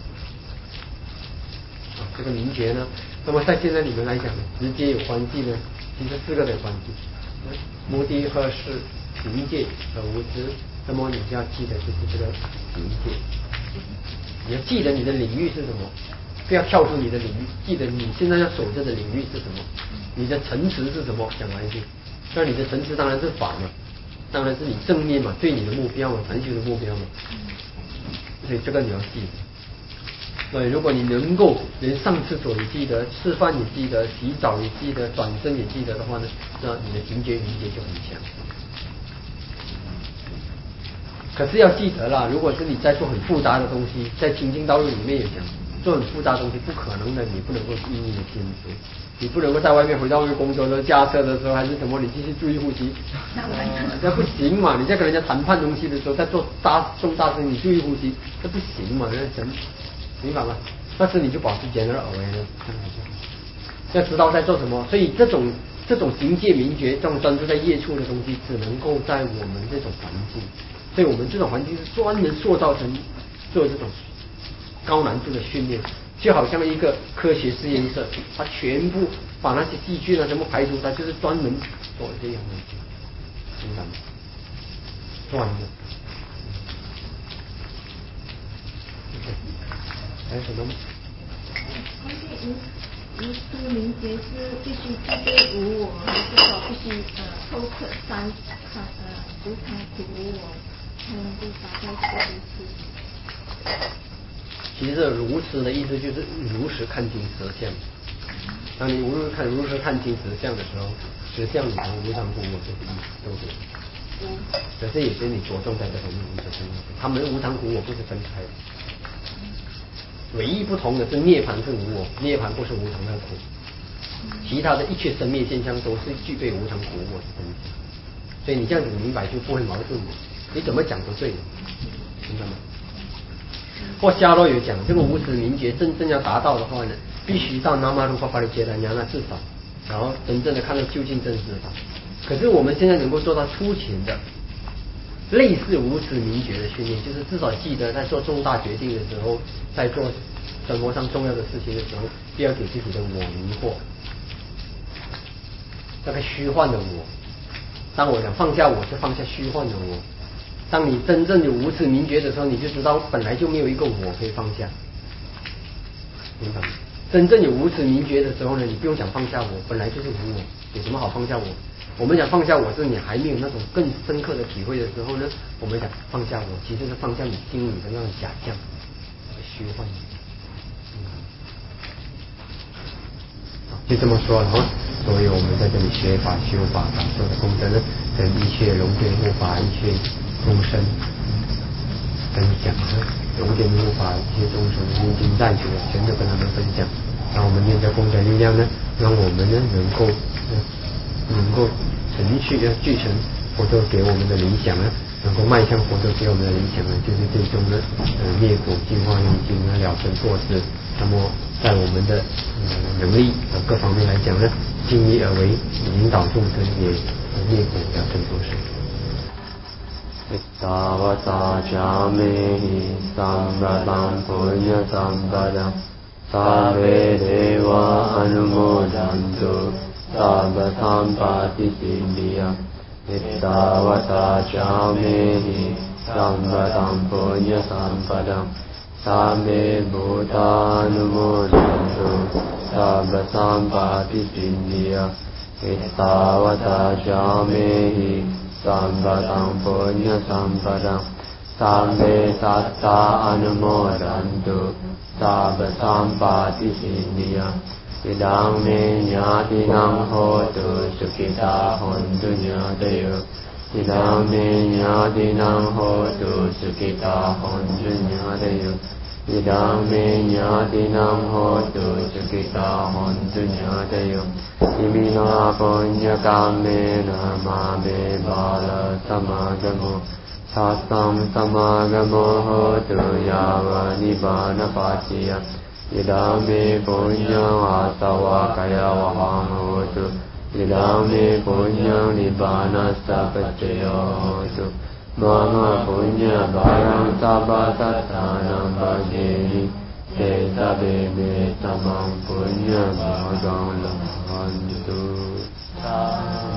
啊，这个明觉呢，那么在现在你们来讲，直接有关系呢，其实四个的关系，目的和事、冥界和无知。那么你就要记得就是这个冥界，你要记得你的领域是什么， 不要跳出你的领域，记得你现在要守着的领域是什么，你的层次是什么，讲完一句。那你的层次当然是法嘛，当然是你正面嘛，对你的目标嘛，禅修的目标嘛。所以这个你要记得。对，如果你能够连上厕所也记得，吃饭也记得，洗澡也记得，转身也记得的话呢，那你的行觉理解就很强。可是要记得啦，如果是你在做很复杂的东西，在清净道路里面也讲，做很复杂的东西不可能的，你不能够硬硬的坚持，你不能够在外面回到外面工作的时候驾车的时候还是什么，你继续注意呼吸，那不行嘛！你在跟人家谈判东西的时候，在做大重大事，你注意呼吸，这不行嘛！那神，明白吗？但是你就保持简而而为了，要知道在做什么。所以这种这种行界明觉，这种专注在业处的东西，只能够在我们这种环境。所以我们这种环境是专门塑造成做这种高难度的训练，就好像一个科学实验室，它全部把那些细菌啊全部排除，它就是专门做这样的，明白吗？专门。还有什么吗？ 无无明觉是必须具备无我，还是说必须呃透彻三看呃无常苦无我，才能够达到这个如此？ 其实如实的意思就是如实看清实相。当你无看如实看清实相的时候，实相里头无常苦我都是都是。可是也是你着重在这方面的东西，他们无常苦我不是分开的。唯一不同的是涅槃是无我，涅槃不是无常的苦，其他的一切生灭现象都是具备无常苦我的东西。所以你这样子明白就不会矛盾的，你怎么讲都对的，明白吗？或夏洛有讲，这个无始明觉真正要达到的话呢，必须到南玛鲁帕巴里杰达尼亚那至少，然后真正的看到究竟真实法。可是我们现在能够做到粗浅的类似无始明觉的训练，就是至少记得在做重大决定的时候，在做生活上重要的事情的时候，不要给自己的我迷惑，那个虚幻的我。当我想放下我，就放下虚幻的我。当你真正有无始明觉的时候，你就知道本来就没有一个我可以放下，明白吗？真正有无始明觉的时候呢，你不用想放下我，本来就是无我，有什么好放下我？我们讲放下我是你还没有那种更深刻的体会的时候呢，我们讲放下我，其实是放下你心里的那种假象、虚幻。就这么说了哈，所以我们在这里学法、修法、打坐的功德呢，跟一切龙天护法、一切众生分享啊，龙天护法、一切众生已经在学，全都跟他们分享。让我们念着功德力量呢，让我们呢能够能够成去要具成佛陀给我们的理想呢，能够迈向佛陀给我们的理想呢，就是最终呢呃灭苦净化业尽呢了生脱死。那么在我们的呃能力呃各方面来讲呢，尽力而为，引导众生也灭苦了生脱死。 Ittavata Jami Sambadam Punya Sambadam Sabbe Deva Anumodantu Sabba Sampati Siddhiyam Ittavata Jami Sambadam Punya Sambadam Sabbe Bhuta Anumodantu Sabba Sampati Siddhiyam Ittavata Jami Sambadam Punya Sambadam Sabbe Satta Anumodantu Sabba Sampati Siddhiyam Idam me Nyatinam Hotu Sukhita Hontu Nyatayo Idam me Nyatinam Hotu Sukhita Hontu Nyatayo Idam me Nyatinam Hotu Sukhita Hontu Nyatayo Imina Punya Kamena Mame Bala Samagamo Satsam Samagamo Hotu Yava Nibbana Patiya Idame Punyam Asawa Kaya Vaham Hotu Idame Punyam Nibbana Sapacaya Hotu Mama Punya Bharam Sabba Sattanam Bhajeni Te Sabbe Me Tamam Punya Bhagam Lahantu